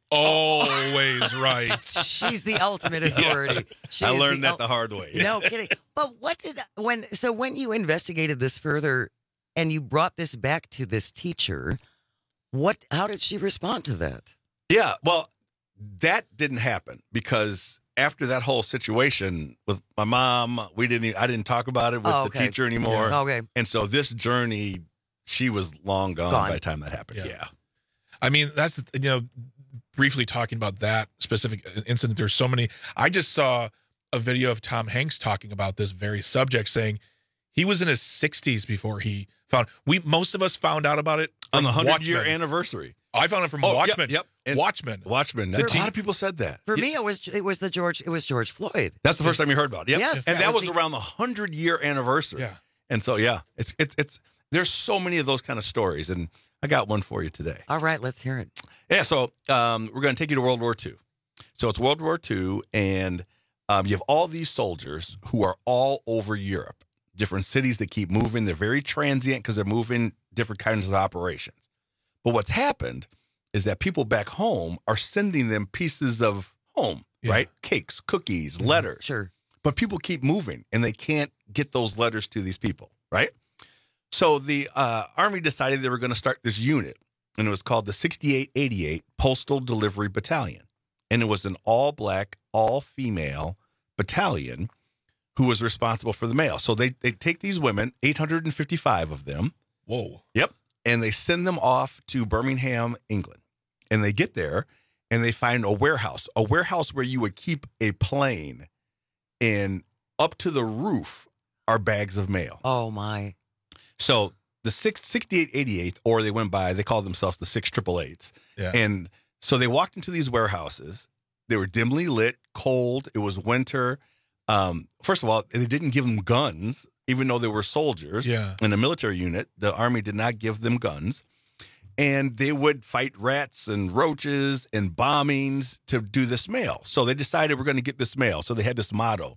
always right. She's the ultimate authority. She I is learned the that the hard way. No kidding. But what did when so when you investigated this further and you brought this back to this teacher, what how did she respond to that? Yeah, well, that didn't happen because after that whole situation with my mom, we didn't. e- I didn't talk about it with Oh, the okay. teacher anymore. Yeah. Okay. And so this journey, she was long gone, Gone. by the time that happened. Yeah. Yeah. I mean, that's, you know, briefly talking about that specific incident. There's so many. I just saw a video of Tom Hanks talking about this very subject, saying he was in his sixties before he found. We most of us found out about it On from the hundred year Watchmen. anniversary. I found it from Oh, yep, Watchmen. Yep. And Watchmen. Watchmen. The A team- lot of people said that. For me, it was it was the George it was George Floyd. That's the first time you heard about it. Yep. Yes, and that that, was was, the- around the hundred year anniversary. Yeah. And so yeah, it's it's it's there's so many of those kind of stories, and I got one for you today. All right, let's hear it. Yeah, so um, we're going to take you to World War Two. So it's World War Two, and um, you have all these soldiers who are all over Europe, different cities that keep moving. They're very transient because they're moving different kinds of operations. But what's happened is that people back home are sending them pieces of home, Yeah. right? Cakes, cookies, letters. Sure. But people keep moving, and they can't get those letters to these people, right? So the uh, Army decided they were going to start this unit, and it was called the sixty-eight eighty-eight Postal Delivery Battalion. And it was an all-black, all-female battalion who was responsible for the mail. So they, they take these women, eight hundred fifty-five of them. Whoa. Yep. And they send them off to Birmingham, England. And they get there, and they find a warehouse, a warehouse where you would keep a plane, and up to the roof are bags of mail. Oh my. So the six, sixty-eight eighty-eight, or they went by, they called themselves the six triple eights. Yeah. And so they walked into these warehouses. They were dimly lit, cold. It was winter. Um, first of all, they didn't give them guns, even though they were soldiers Yeah. in a military unit. The Army did not give them guns. And they would fight rats and roaches and bombings to do this mail. So they decided we're going to get this mail. So they had this motto,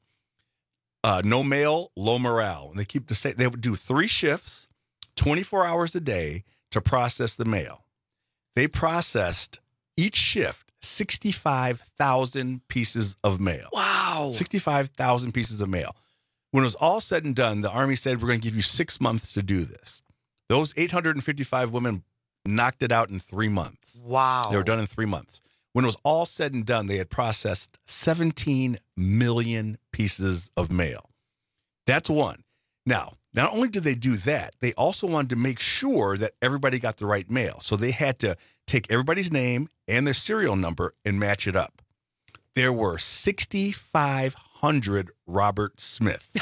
uh, no mail, low morale. And they keep the same. They would do three shifts, twenty-four hours a day to process the mail. They processed each shift sixty-five thousand pieces of mail. Wow. sixty-five thousand pieces of mail. When it was all said and done, the Army said, we're going to give you six months to do this. Those eight hundred fifty-five women knocked it out in three months. Wow. They were done in three months. When it was all said and done, they had processed seventeen million pieces of mail. That's one. Now, not only did they do that, they also wanted to make sure that everybody got the right mail. So they had to take everybody's name and their serial number and match it up. There were sixty-five hundred Robert Smiths.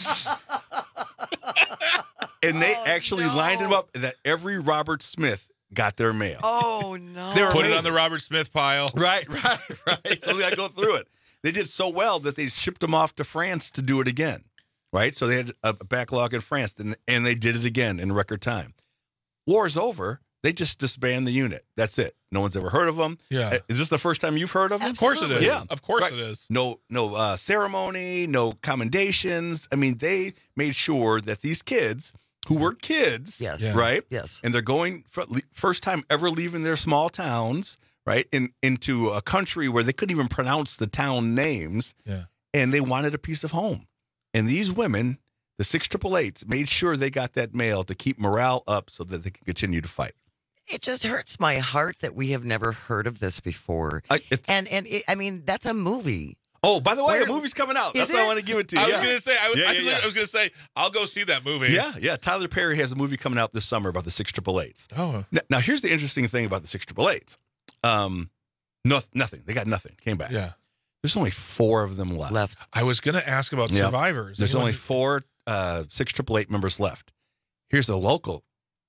And they oh, actually no. lined them up that every Robert Smith got their mail. Oh, no. They were Put amazing. it on the Robert Smith pile. Right, right, right. So we got to go through it. They did so well that they shipped them off to France to do it again, right? So they had a backlog in France, and, and they did it again in record time. War's over. They just disband the unit. That's it. No one's ever heard of them. Yeah. Is this the first time you've heard of them? Of course it is. Yeah. Of course Right. it is. No, no uh, ceremony, no commendations. I mean, they made sure that these kids who were kids, Yes. Yeah. right? Yes. And they're going for, first time ever leaving their small towns, right, in, into a country where they couldn't even pronounce the town names. Yeah. And they wanted a piece of home. And these women, the six triple eights, made sure they got that mail to keep morale up so that they could continue to fight. It just hurts my heart that we have never heard of this before. I, it's, And and it, I mean, that's a movie. oh, by the way, Where- a movie's coming out. Is That's what I it? want to give it to you. I was yeah. gonna say I was, Yeah, I, yeah, yeah. I was gonna say I'll go see that movie. Yeah, yeah. Tyler Perry has a movie coming out this summer about the six triple eights. Oh. Now, now, here's the interesting thing about the six triple eights. Um, no, nothing. They got nothing. Came back. Yeah. There's only four of them left. Left. I was gonna ask about Yeah. survivors. There's Anyone- only four uh, six triple eight members left. Here's a local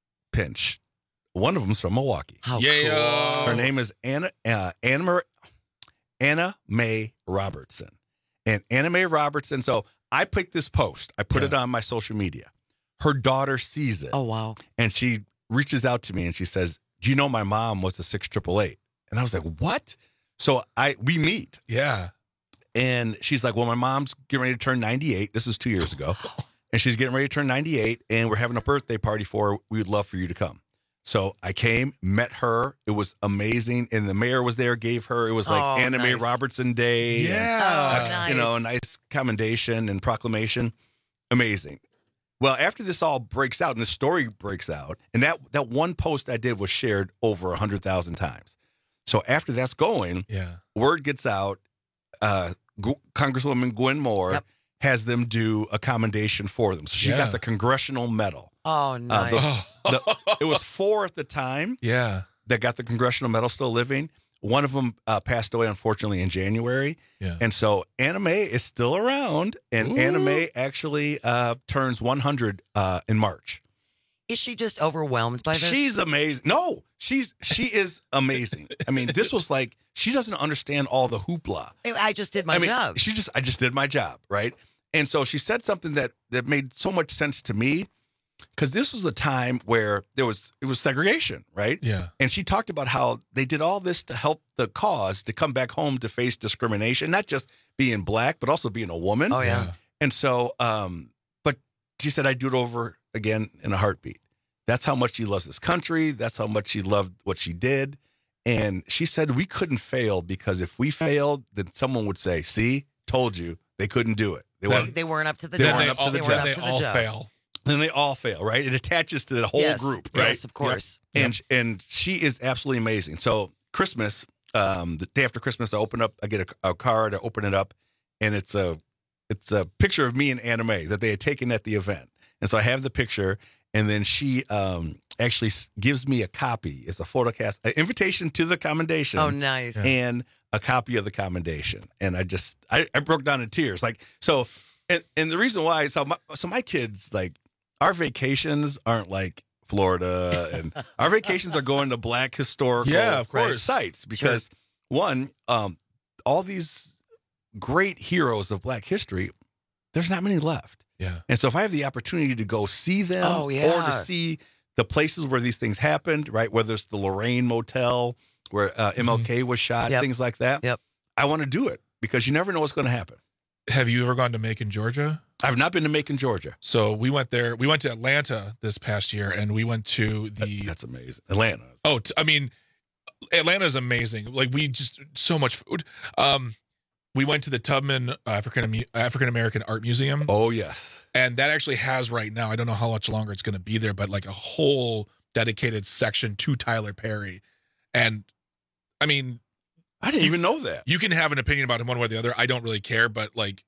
pinch. One of them's from Milwaukee. How Yeah. cool. Her name is Anna uh, Anna, Mar- Anna Mae Robertson. And Anna Mae Robertson. So I picked this post. I put Yeah. it on my social media. Her daughter sees it. Oh, wow. And she reaches out to me and she says, "Do you know my mom was a six triple eight?" And I was like, "What?" So I we meet, Yeah. and she's like, "Well, my mom's getting ready to turn ninety-eight. This was two years ago, and she's getting ready to turn ninety-eight, and we're having a birthday party for her. We would love for you to come." So I came, met her. It was amazing, and the mayor was there, gave her. It was like Oh, Anna Mae nice. Robertson Day. and, Yeah. Oh, nice. you know, a nice commendation and proclamation. Amazing. Well, after this all breaks out and the story breaks out, and that, that one post I did was shared over one hundred thousand times. So after that's going, Yeah. word gets out. Uh, Gu- Congresswoman Gwen Moore Yep. has them do a commendation for them. So she Yeah. got the congressional medal. Oh, Uh, nice. the- the- it was four at the time Yeah. that got the congressional medal still living. One of them uh, passed away, unfortunately, in January. Yeah. And so Anna Mae is still around, and Ooh. Anna Mae actually uh, turns one hundred uh, in March. Is she just overwhelmed by this? She's amazing. No, she's she is amazing. I mean, this was like she doesn't understand all the hoopla. I just did my I mean, job. she just I just did my job, right? And so she said something that that made so much sense to me, because this was a time where there was it was segregation, right? Yeah. And she talked about how they did all this to help the cause to come back home to face discrimination, not just being black, but also being a woman. Oh, yeah. And so, um, but she said, I'd do it over again in a heartbeat. That's how much she loves this country. That's how much she loved what she did. And she said, we couldn't fail because if we failed, then someone would say, see, told you they couldn't do it. They Then- weren't, They weren't up to the They job. weren't up to the They job. weren't They up to the all job. fail. then they all fail, right? It attaches to the whole Yes, group, right? yes, of course. Yep. And and she is absolutely amazing. So Christmas, um, the day after Christmas, I open up, I get a, a card, I open it up, and it's a it's a picture of me and Anna Mae that they had taken at the event. And so I have the picture, and then she um, actually s- gives me a copy. It's a photocast, an invitation to the commendation. Oh, nice. And a copy of the commendation. And I just, I, I broke down in tears. Like, so, and, and the reason why, so my, so my kids, like, our vacations aren't like Florida, and our vacations are going to black historical Yeah, of course. sites because, one, um, all these great heroes of black history, there's not many left. Yeah. And so if I have the opportunity to go see them Oh, or yeah. to see the places where these things happened, right? Whether it's the Lorraine Motel where uh, M L K was shot, Yep. things like that. Yep. I want to do it because you never know what's going to happen. Have you ever gone to Macon, Georgia? I've not been to Macon, Georgia. So we went there. We went to Atlanta this past year, and we went to the. That's amazing. Atlanta. Oh, t- I mean, Atlanta is amazing. Like we just so much food. Um, we went to the Tubman African African American Art Museum. Oh yes, and that actually has right now. I don't know how much longer it's going to be there, but like a whole dedicated section to Tyler Perry. And I mean, I didn't you, even know that. You can have an opinion about him one way or the other. I don't really care, but like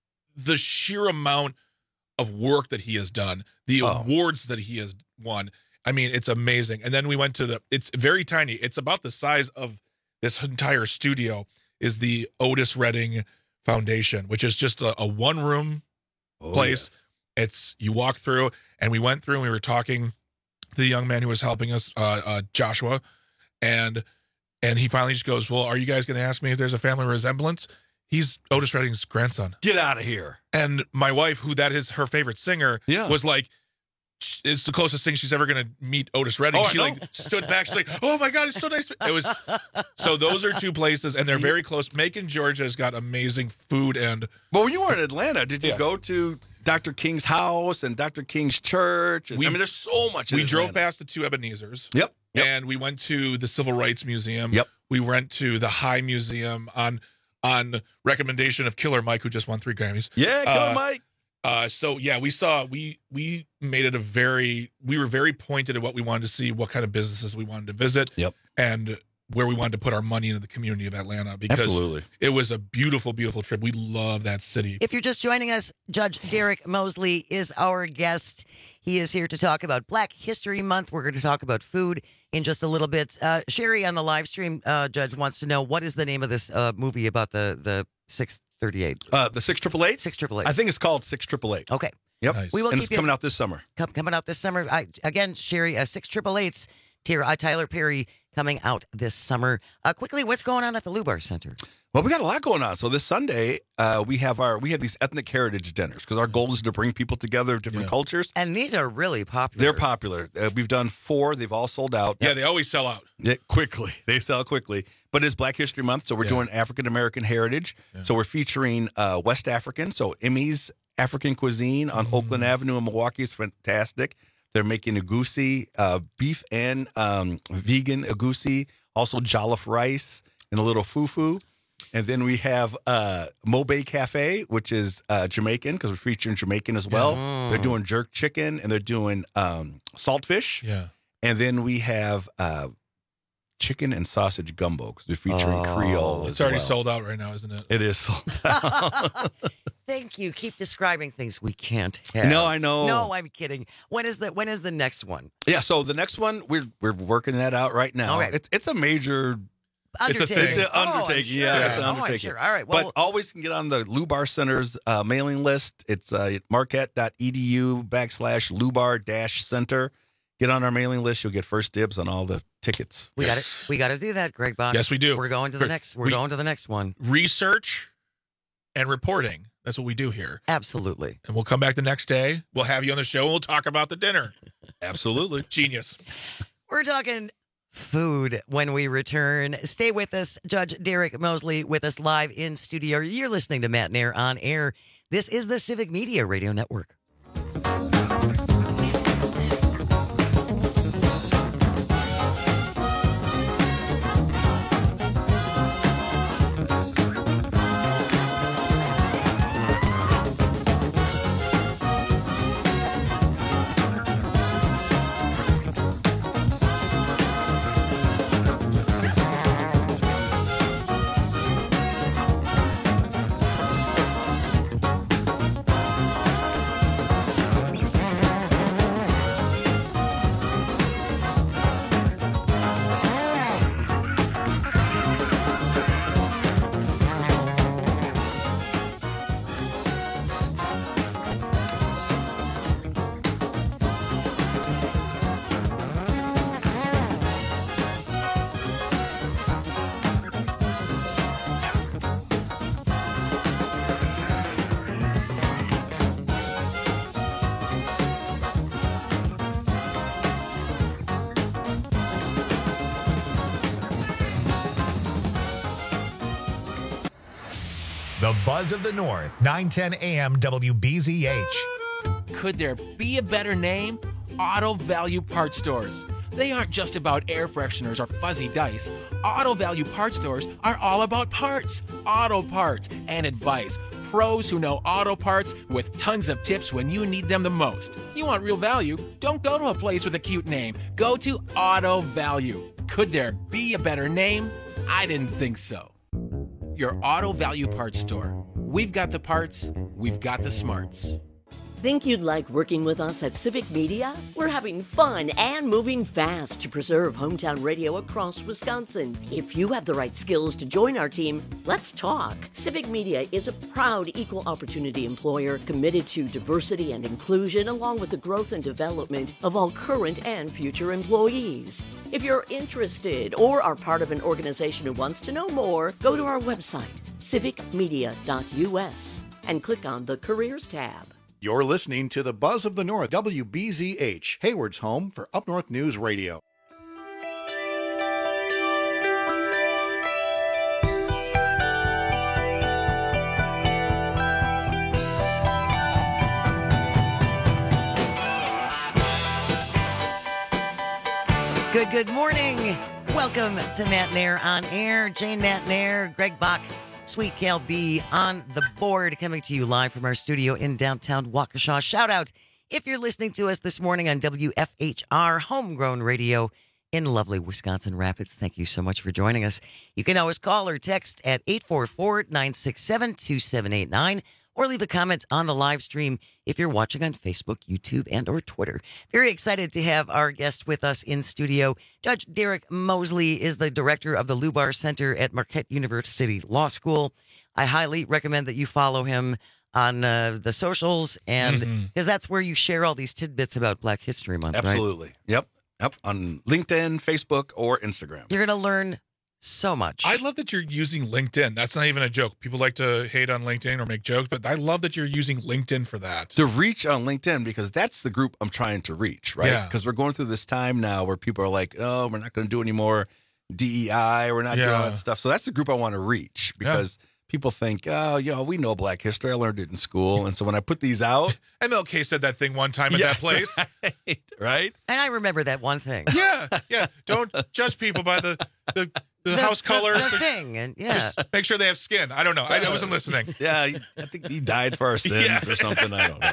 the sheer amount of work that he has done, the Oh. awards that he has won. I mean, it's amazing. And then we went to the, it's very tiny. It's about the size of this entire studio is the Otis Redding Foundation, which is just a, a one room Oh, place. It's, you walk through, and we went through and we were talking to the young man who was helping us, uh, uh, Joshua. And, and he finally just goes, well, are you guys going to ask me if there's a family resemblance? He's Otis Redding's grandson. Get out of here. And my wife, who that is her favorite singer, Yeah. was like, it's the closest thing she's ever going to meet Otis Redding. Oh, I she know. like stood back. She's like, oh my God, it's so nice. It was, so those are two places, and they're very close. Macon, Georgia has got amazing food. And Well, when you were in Atlanta, did you Yeah. go to Doctor King's house and Doctor King's church? And, We- I mean, there's so much. in we drove Atlanta. past the two Ebenezer's. Yep. Yep. And we went to the Civil Rights Museum. Yep. We went to the High Museum on on recommendation of Killer Mike, who just won three Grammys. Yeah, Killer Uh, Mike. Uh, so yeah, we saw we we made it a very we were very pointed at what we wanted to see, what kind of businesses we wanted to visit, Yep. and where we wanted to put our money into the community of Atlanta, because Absolutely. it was a beautiful, beautiful trip. We love that city. If you're just joining us, Judge Derek Mosley is our guest. He is here to talk about Black History Month. We're going to talk about food in just a little bit. Uh, Sherry on the live stream, uh, Judge, wants to know, what is the name of this uh, movie about the, the six thirty-eight? Uh, the six triple eight. Six triple eight. I think it's called six triple eight. Okay. Yep. Nice. We will and keep it's you- coming out this summer. Com- coming out this summer. I, again, Sherry, uh, six triple eights. Tyler, uh, Tyler Perry coming out this summer. Uh, quickly, what's going on at the Lubar Center? Well, we got a lot going on. So this Sunday, uh, we have our we have these ethnic heritage dinners because our goal is to bring people together of different Yeah. cultures. And these are really popular. They're popular. Uh, we've done four. They've all sold out. Yeah, they always sell out. Yeah, quickly. They sell quickly. But it's Black History Month, so we're Yeah. doing African American heritage. Yeah. So we're featuring uh, West African. So Emmy's African cuisine on Mm. Oakland Avenue in Milwaukee is fantastic. They're making agusi, uh, beef and um, vegan agusi, also jollof rice and a little fufu. And then we have uh, Mobe Cafe, which is uh, Jamaican, because we're featuring Jamaican as well. Mm. They're doing jerk chicken and they're doing um, saltfish. Yeah. And then we have uh, chicken and sausage gumbo because they're featuring Oh. Creole as It's already well. sold out right now, isn't it? It is sold out. Thank you. Keep describing things we can't have. No, I know. No, I'm kidding. When is the when is the next one? Yeah, so the next one we're we're working that out right now. Okay. It's it's a major It's a Undertaking. thing. it's an Oh, I'm undertaking. sure. Yeah, it's an Oh, I'm undertaking. sure. All right. Well, but always can get on the Lubar Center's uh, mailing list. It's uh, marquette.edu backslash Lubar dash center. Get on our mailing list. You'll get first dibs on all the tickets. we got Yes. to we got to do that, Greg Bond. Yes, we do. We're going to the We're- next. We're we- going to the next one. Research and reporting. That's what we do here. Absolutely. And we'll come back the next day. We'll have you on the show and we'll talk about the dinner. Absolutely. Genius. We're talking food when we return. Stay with us. Judge Derek Mosley with us live in studio. You're listening to Matt Nair on air. This is the Civic Media Radio Network. The Buzz of the North, nine ten a.m. W B Z H. Could there be a better name? Auto Value Parts Stores. They aren't just about air fresheners or fuzzy dice. Auto Value Parts Stores are all about parts, auto parts, and advice. Pros who know auto parts with tons of tips when you need them the most. You want real value? Don't go to a place with a cute name. Go to Auto Value. Could there be a better name? I didn't think so. Your Auto Value Parts Store. We've got the parts, we've got the smarts. Think you'd like working with us at Civic Media? We're having fun and moving fast to preserve hometown radio across Wisconsin. If you have the right skills to join our team, let's talk. Civic Media is a proud equal opportunity employer committed to diversity and inclusion along with the growth and development of all current and future employees. If you're interested or are part of an organization who wants to know more, go to our website, civic media dot u s, and click on the Careers tab. You're listening to the Buzz of the North, W B Z H, Hayward's home for Up North News Radio. Good, good morning. Welcome to Matt Nair on Air. Jane Matt Nair, Greg Bach, Sweet Cal B on the board, coming to you live from our studio in downtown Waukesha. Shout out if you're listening to us this morning on W F H R, Homegrown Radio in lovely Wisconsin Rapids. Thank you so much for joining us. You can always call or text at eight four four, nine six seven, two seven eight nine or leave a comment on the live stream if you're watching on Facebook, YouTube, and or Twitter. Very excited to have our guest with us in studio. Judge Derek Mosley is the director of the Lubar Center at Marquette University Law School. I highly recommend that you follow him on uh, the socials, and because mm-hmm. that's where you share all these tidbits about Black History Month. Absolutely. Right? Yep. Yep. On LinkedIn, Facebook, or Instagram. You're going to learn so much. I love that you're using LinkedIn. That's not even a joke. People like to hate on LinkedIn or make jokes, but I love that you're using LinkedIn for that. To reach on LinkedIn, because that's the group I'm trying to reach, right? Yeah. Because we're going through this time now where people are like, oh, we're not going to do any more D E I. We're not Yeah. doing all that stuff. So that's the group I want to reach, because yeah. people think, oh, you know, we know Black history. I learned it in school. And so when I put these out. M L K said that thing one time at Yeah, that place. Right, right? And I remember that one thing. Yeah, yeah. Don't judge people by the the, the, the house color. The, the thing, and yeah. Just make sure they have skin. I don't know. I, I wasn't listening. Yeah, I think he died for our sins Yeah. or something. I don't know.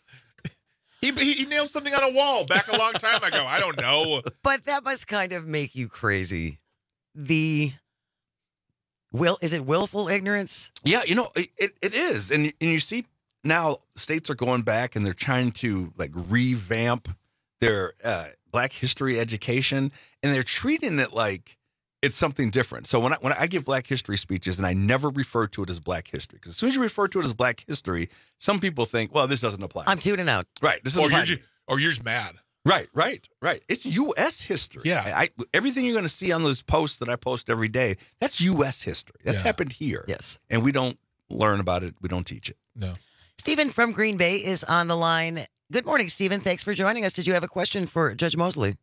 He, he he nailed something on a wall back a long time ago. I don't know. But that must kind of make you crazy. The will is it willful ignorance? Yeah, you know, it, it, it is. And, and you see now states are going back and they're trying to like revamp their uh, Black history education, and they're treating it like it's something different. So when I, when I give Black history speeches, and I never refer to it as Black history, because as soon as you refer to it as Black history, some people think, well, this doesn't apply. I'm tuning out. Right. This or, is you're just, or you're just mad. Right, right, right. It's U S history. Yeah. I, I, everything you're going to see on those posts that I post every day, that's U S history. That's Yeah. happened here. Yes. And we don't learn about it. We don't teach it. No. Stephen from Green Bay is on the line. Good morning, Stephen. Thanks for joining us. Did you have a question for Judge Mosley?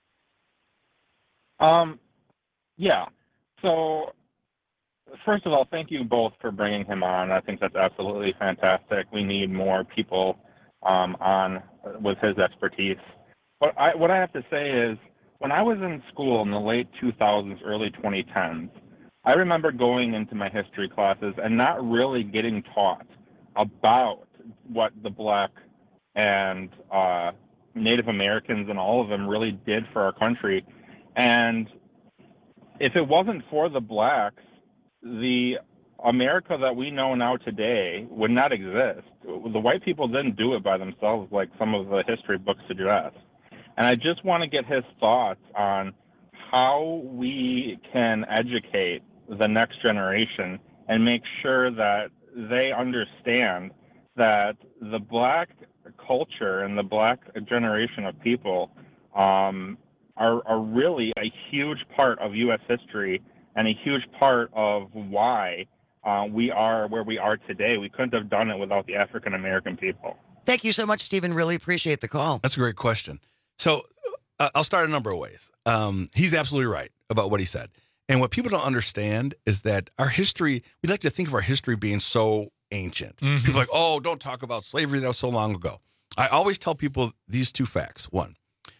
Um, yeah. So, first of all, thank you both for bringing him on. I think that's absolutely fantastic. We need more people um, on with his expertise. But I, what I have to say is, when I was in school in the late two thousands, early twenty tens, I remember going into my history classes and not really getting taught about what the Black and uh, Native Americans and all of them really did for our country. And if it wasn't for the Blacks, the America that we know now today would not exist. The white people didn't do it by themselves like some of the history books suggest. And I just want to get his thoughts on how we can educate the next generation and make sure that they understand that the Black culture and the Black generation of people um, are, are really a huge part of U S history and a huge part of why uh, we are where we are today. We couldn't have done it without the African American people. Thank you so much, Stephen. Really appreciate the call. That's a great question. So uh, I'll start a number of ways. Um, he's absolutely right about what he said. And what people don't understand is that our history, we like to think of our history being so ancient. Mm-hmm. People are like, oh, don't talk about slavery. That was so long ago. I always tell people these two facts. One,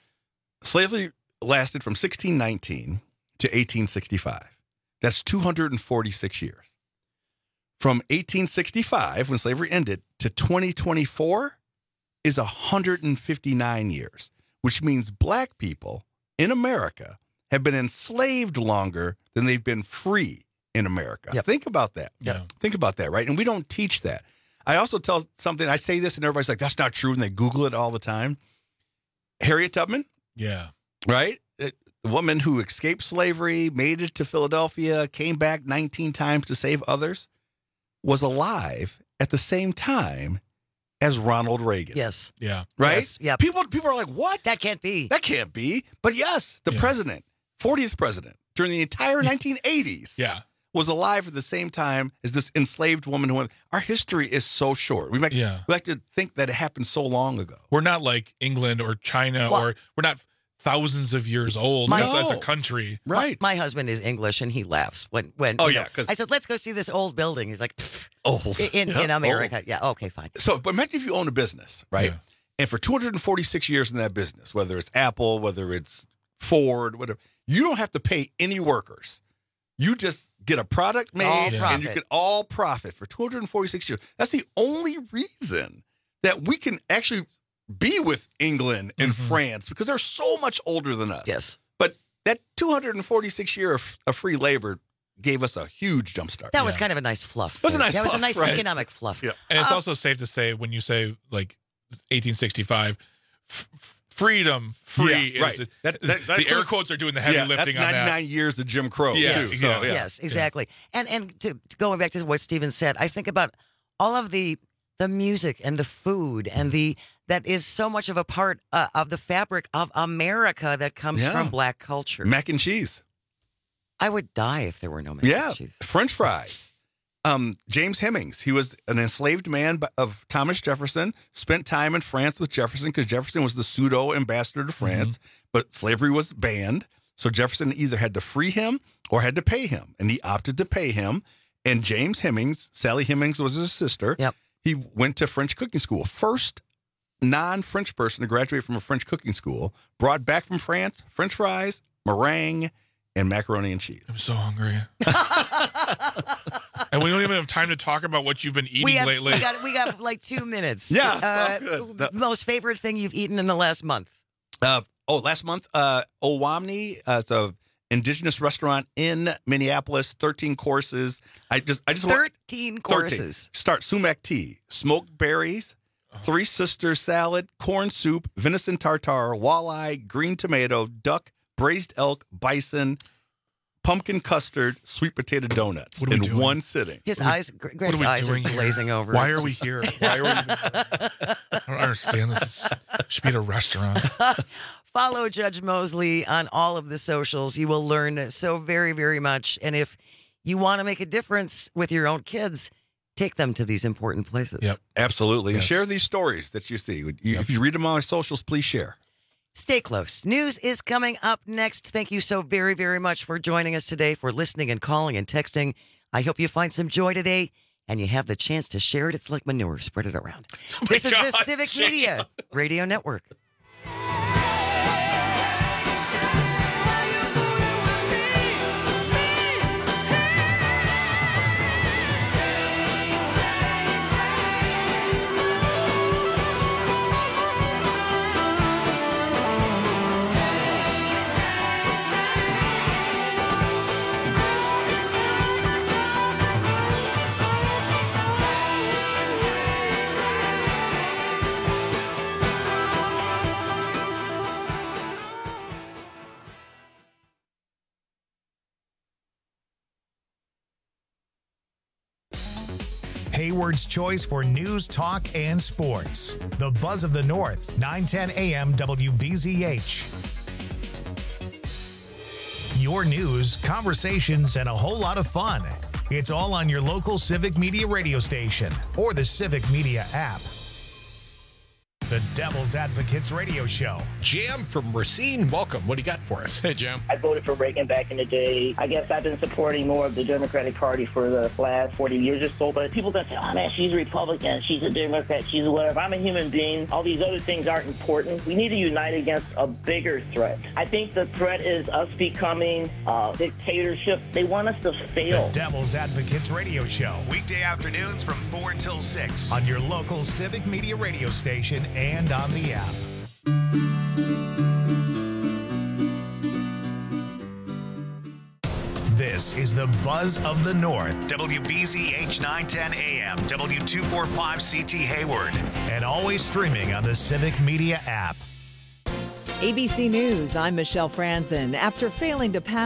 slavery lasted from sixteen nineteen to eighteen sixty-five. That's two hundred forty-six years. From eighteen sixty-five, when slavery ended, to twenty twenty-four is one hundred fifty-nine years, which means black people in America have been enslaved longer than they've been free in America. Yep. Think about that. Yeah. Think about that, right? And we don't teach that. I also tell something, I say this and everybody's like, that's not true, and they Google it all the time. Harriet Tubman, Yeah. right? The woman who escaped slavery, made it to Philadelphia, came back nineteen times to save others, was alive at the same time as Ronald Reagan. Yes. Yeah. Right? Yes. Yep. People people are like, what? That can't be. That can't be. But yes, the Yeah. president, fortieth president, during the entire nineteen eighties, Yeah. was alive at the same time as this enslaved woman who went. Our history is so short. We like, Yeah. we like to think that it happened so long ago. We're not like England or China, Well- or we're not thousands of years old My- as, as a No. country. Right. My husband is English, and he laughs when when. Oh, you yeah, know, 'cause- I said, "Let's go see this old building." He's like, "Pfft, Old. in in Yeah, America." old. Yeah. Okay. Fine. So, but imagine if you own a business, right? Yeah. And for two hundred forty-six years in that business, whether it's Apple, whether it's Ford, whatever, you don't have to pay any workers. You just get a product It's all made and profit. you get all profit for two hundred forty-six years. That's the only reason that we can actually be with England and Mhm. France, because they're so much older than us. Yes. But that two hundred forty-six year of, of free labor gave us a huge jumpstart. That was Yeah. kind of a nice fluff. That was a nice That was a fluff, nice right? economic fluff. Yeah. And it's Uh, also safe to say when you say like eighteen sixty-five, f- f- freedom, free Yeah, right. is That- that- that the air includes- quotes are doing the heavy yeah, lifting that's on that. ninety-nine years of Jim Crow, Yeah, too. So, exactly. yeah. Yes, exactly. And and to, to going back to what Steven said, I think about all of the the music and the food and the that is so much of a part uh, of the fabric of America that comes Yeah. from black culture. Mac and cheese. I would die if there were no mac Yeah, and cheese. French fries. Um, James Hemings, he was an enslaved man b- of Thomas Jefferson, spent time in France with Jefferson because Jefferson was the pseudo ambassador to France, but slavery was banned. So Jefferson either had to free him or had to pay him, and he opted to pay him. And James Hemings, Sally Hemings was his sister. Yep. He went to French cooking school. First non-French person to graduate from a French cooking school, brought back from France, French fries, meringue, and macaroni and cheese. I'm so hungry. And we don't even have time to talk about what you've been eating We have, lately. we got we got like two minutes. Yeah, Uh, so good. The- most favorite thing you've eaten in the last month? Uh, oh, last month, uh, Owamni. Uh, it's a indigenous restaurant in Minneapolis. Thirteen courses. I just, I just want- Thirteen courses. Start sumac tea, smoked berries, Three Sisters salad, corn soup, venison tartare, walleye, green tomato, duck, braised elk, bison, pumpkin custard, sweet potato donuts What are we in doing? one sitting. His What are we- eyes, Greg's what are we eyes are doing here? glazing over. Why It's are we just- here? Why are we? I don't understand this. It should be at a restaurant. Follow Judge Mosley on all of the socials. You will learn so very, very much. And if you want to make a difference with your own kids, take them to these important places. Yep. Absolutely. And Yes. share these stories that you see. You- If you read them on my socials, please share. Stay close. News is coming up next. Thank you so very, very much for joining us today, for listening and calling and texting. I hope you find some joy today and you have the chance to share it. It's like manure. Spread it around. Oh This is God, the Civic Jane. Media Radio Network. Hayward's choice for news, talk, and sports. The Buzz of the North, nine ten a m W B Z H. Your news, conversations, and a whole lot of fun. It's all on your local Civic Media radio station or the Civic Media app. The Devil's Advocates Radio Show. Jam from Racine, welcome. What do you got for us? Hey, Jam. I voted for Reagan back in the day. I guess I've been supporting more of the Democratic Party for the last forty years or so. But people that say, oh, man, she's a Republican, she's a Democrat, she's a whatever. I'm a human being. All these other things aren't important. We need to unite against a bigger threat. I think the threat is us becoming uh, dictatorship. They want us to fail. The Devil's Advocates Radio Show. Weekday afternoons from four until six on your local Civic Media radio station and on the app. This is the Buzz of the North. W B Z H nine ten A M, W two forty-five C T Hayward, and always streaming on the Civic Media app. A B C News, I'm Michelle Franzen. After failing to pass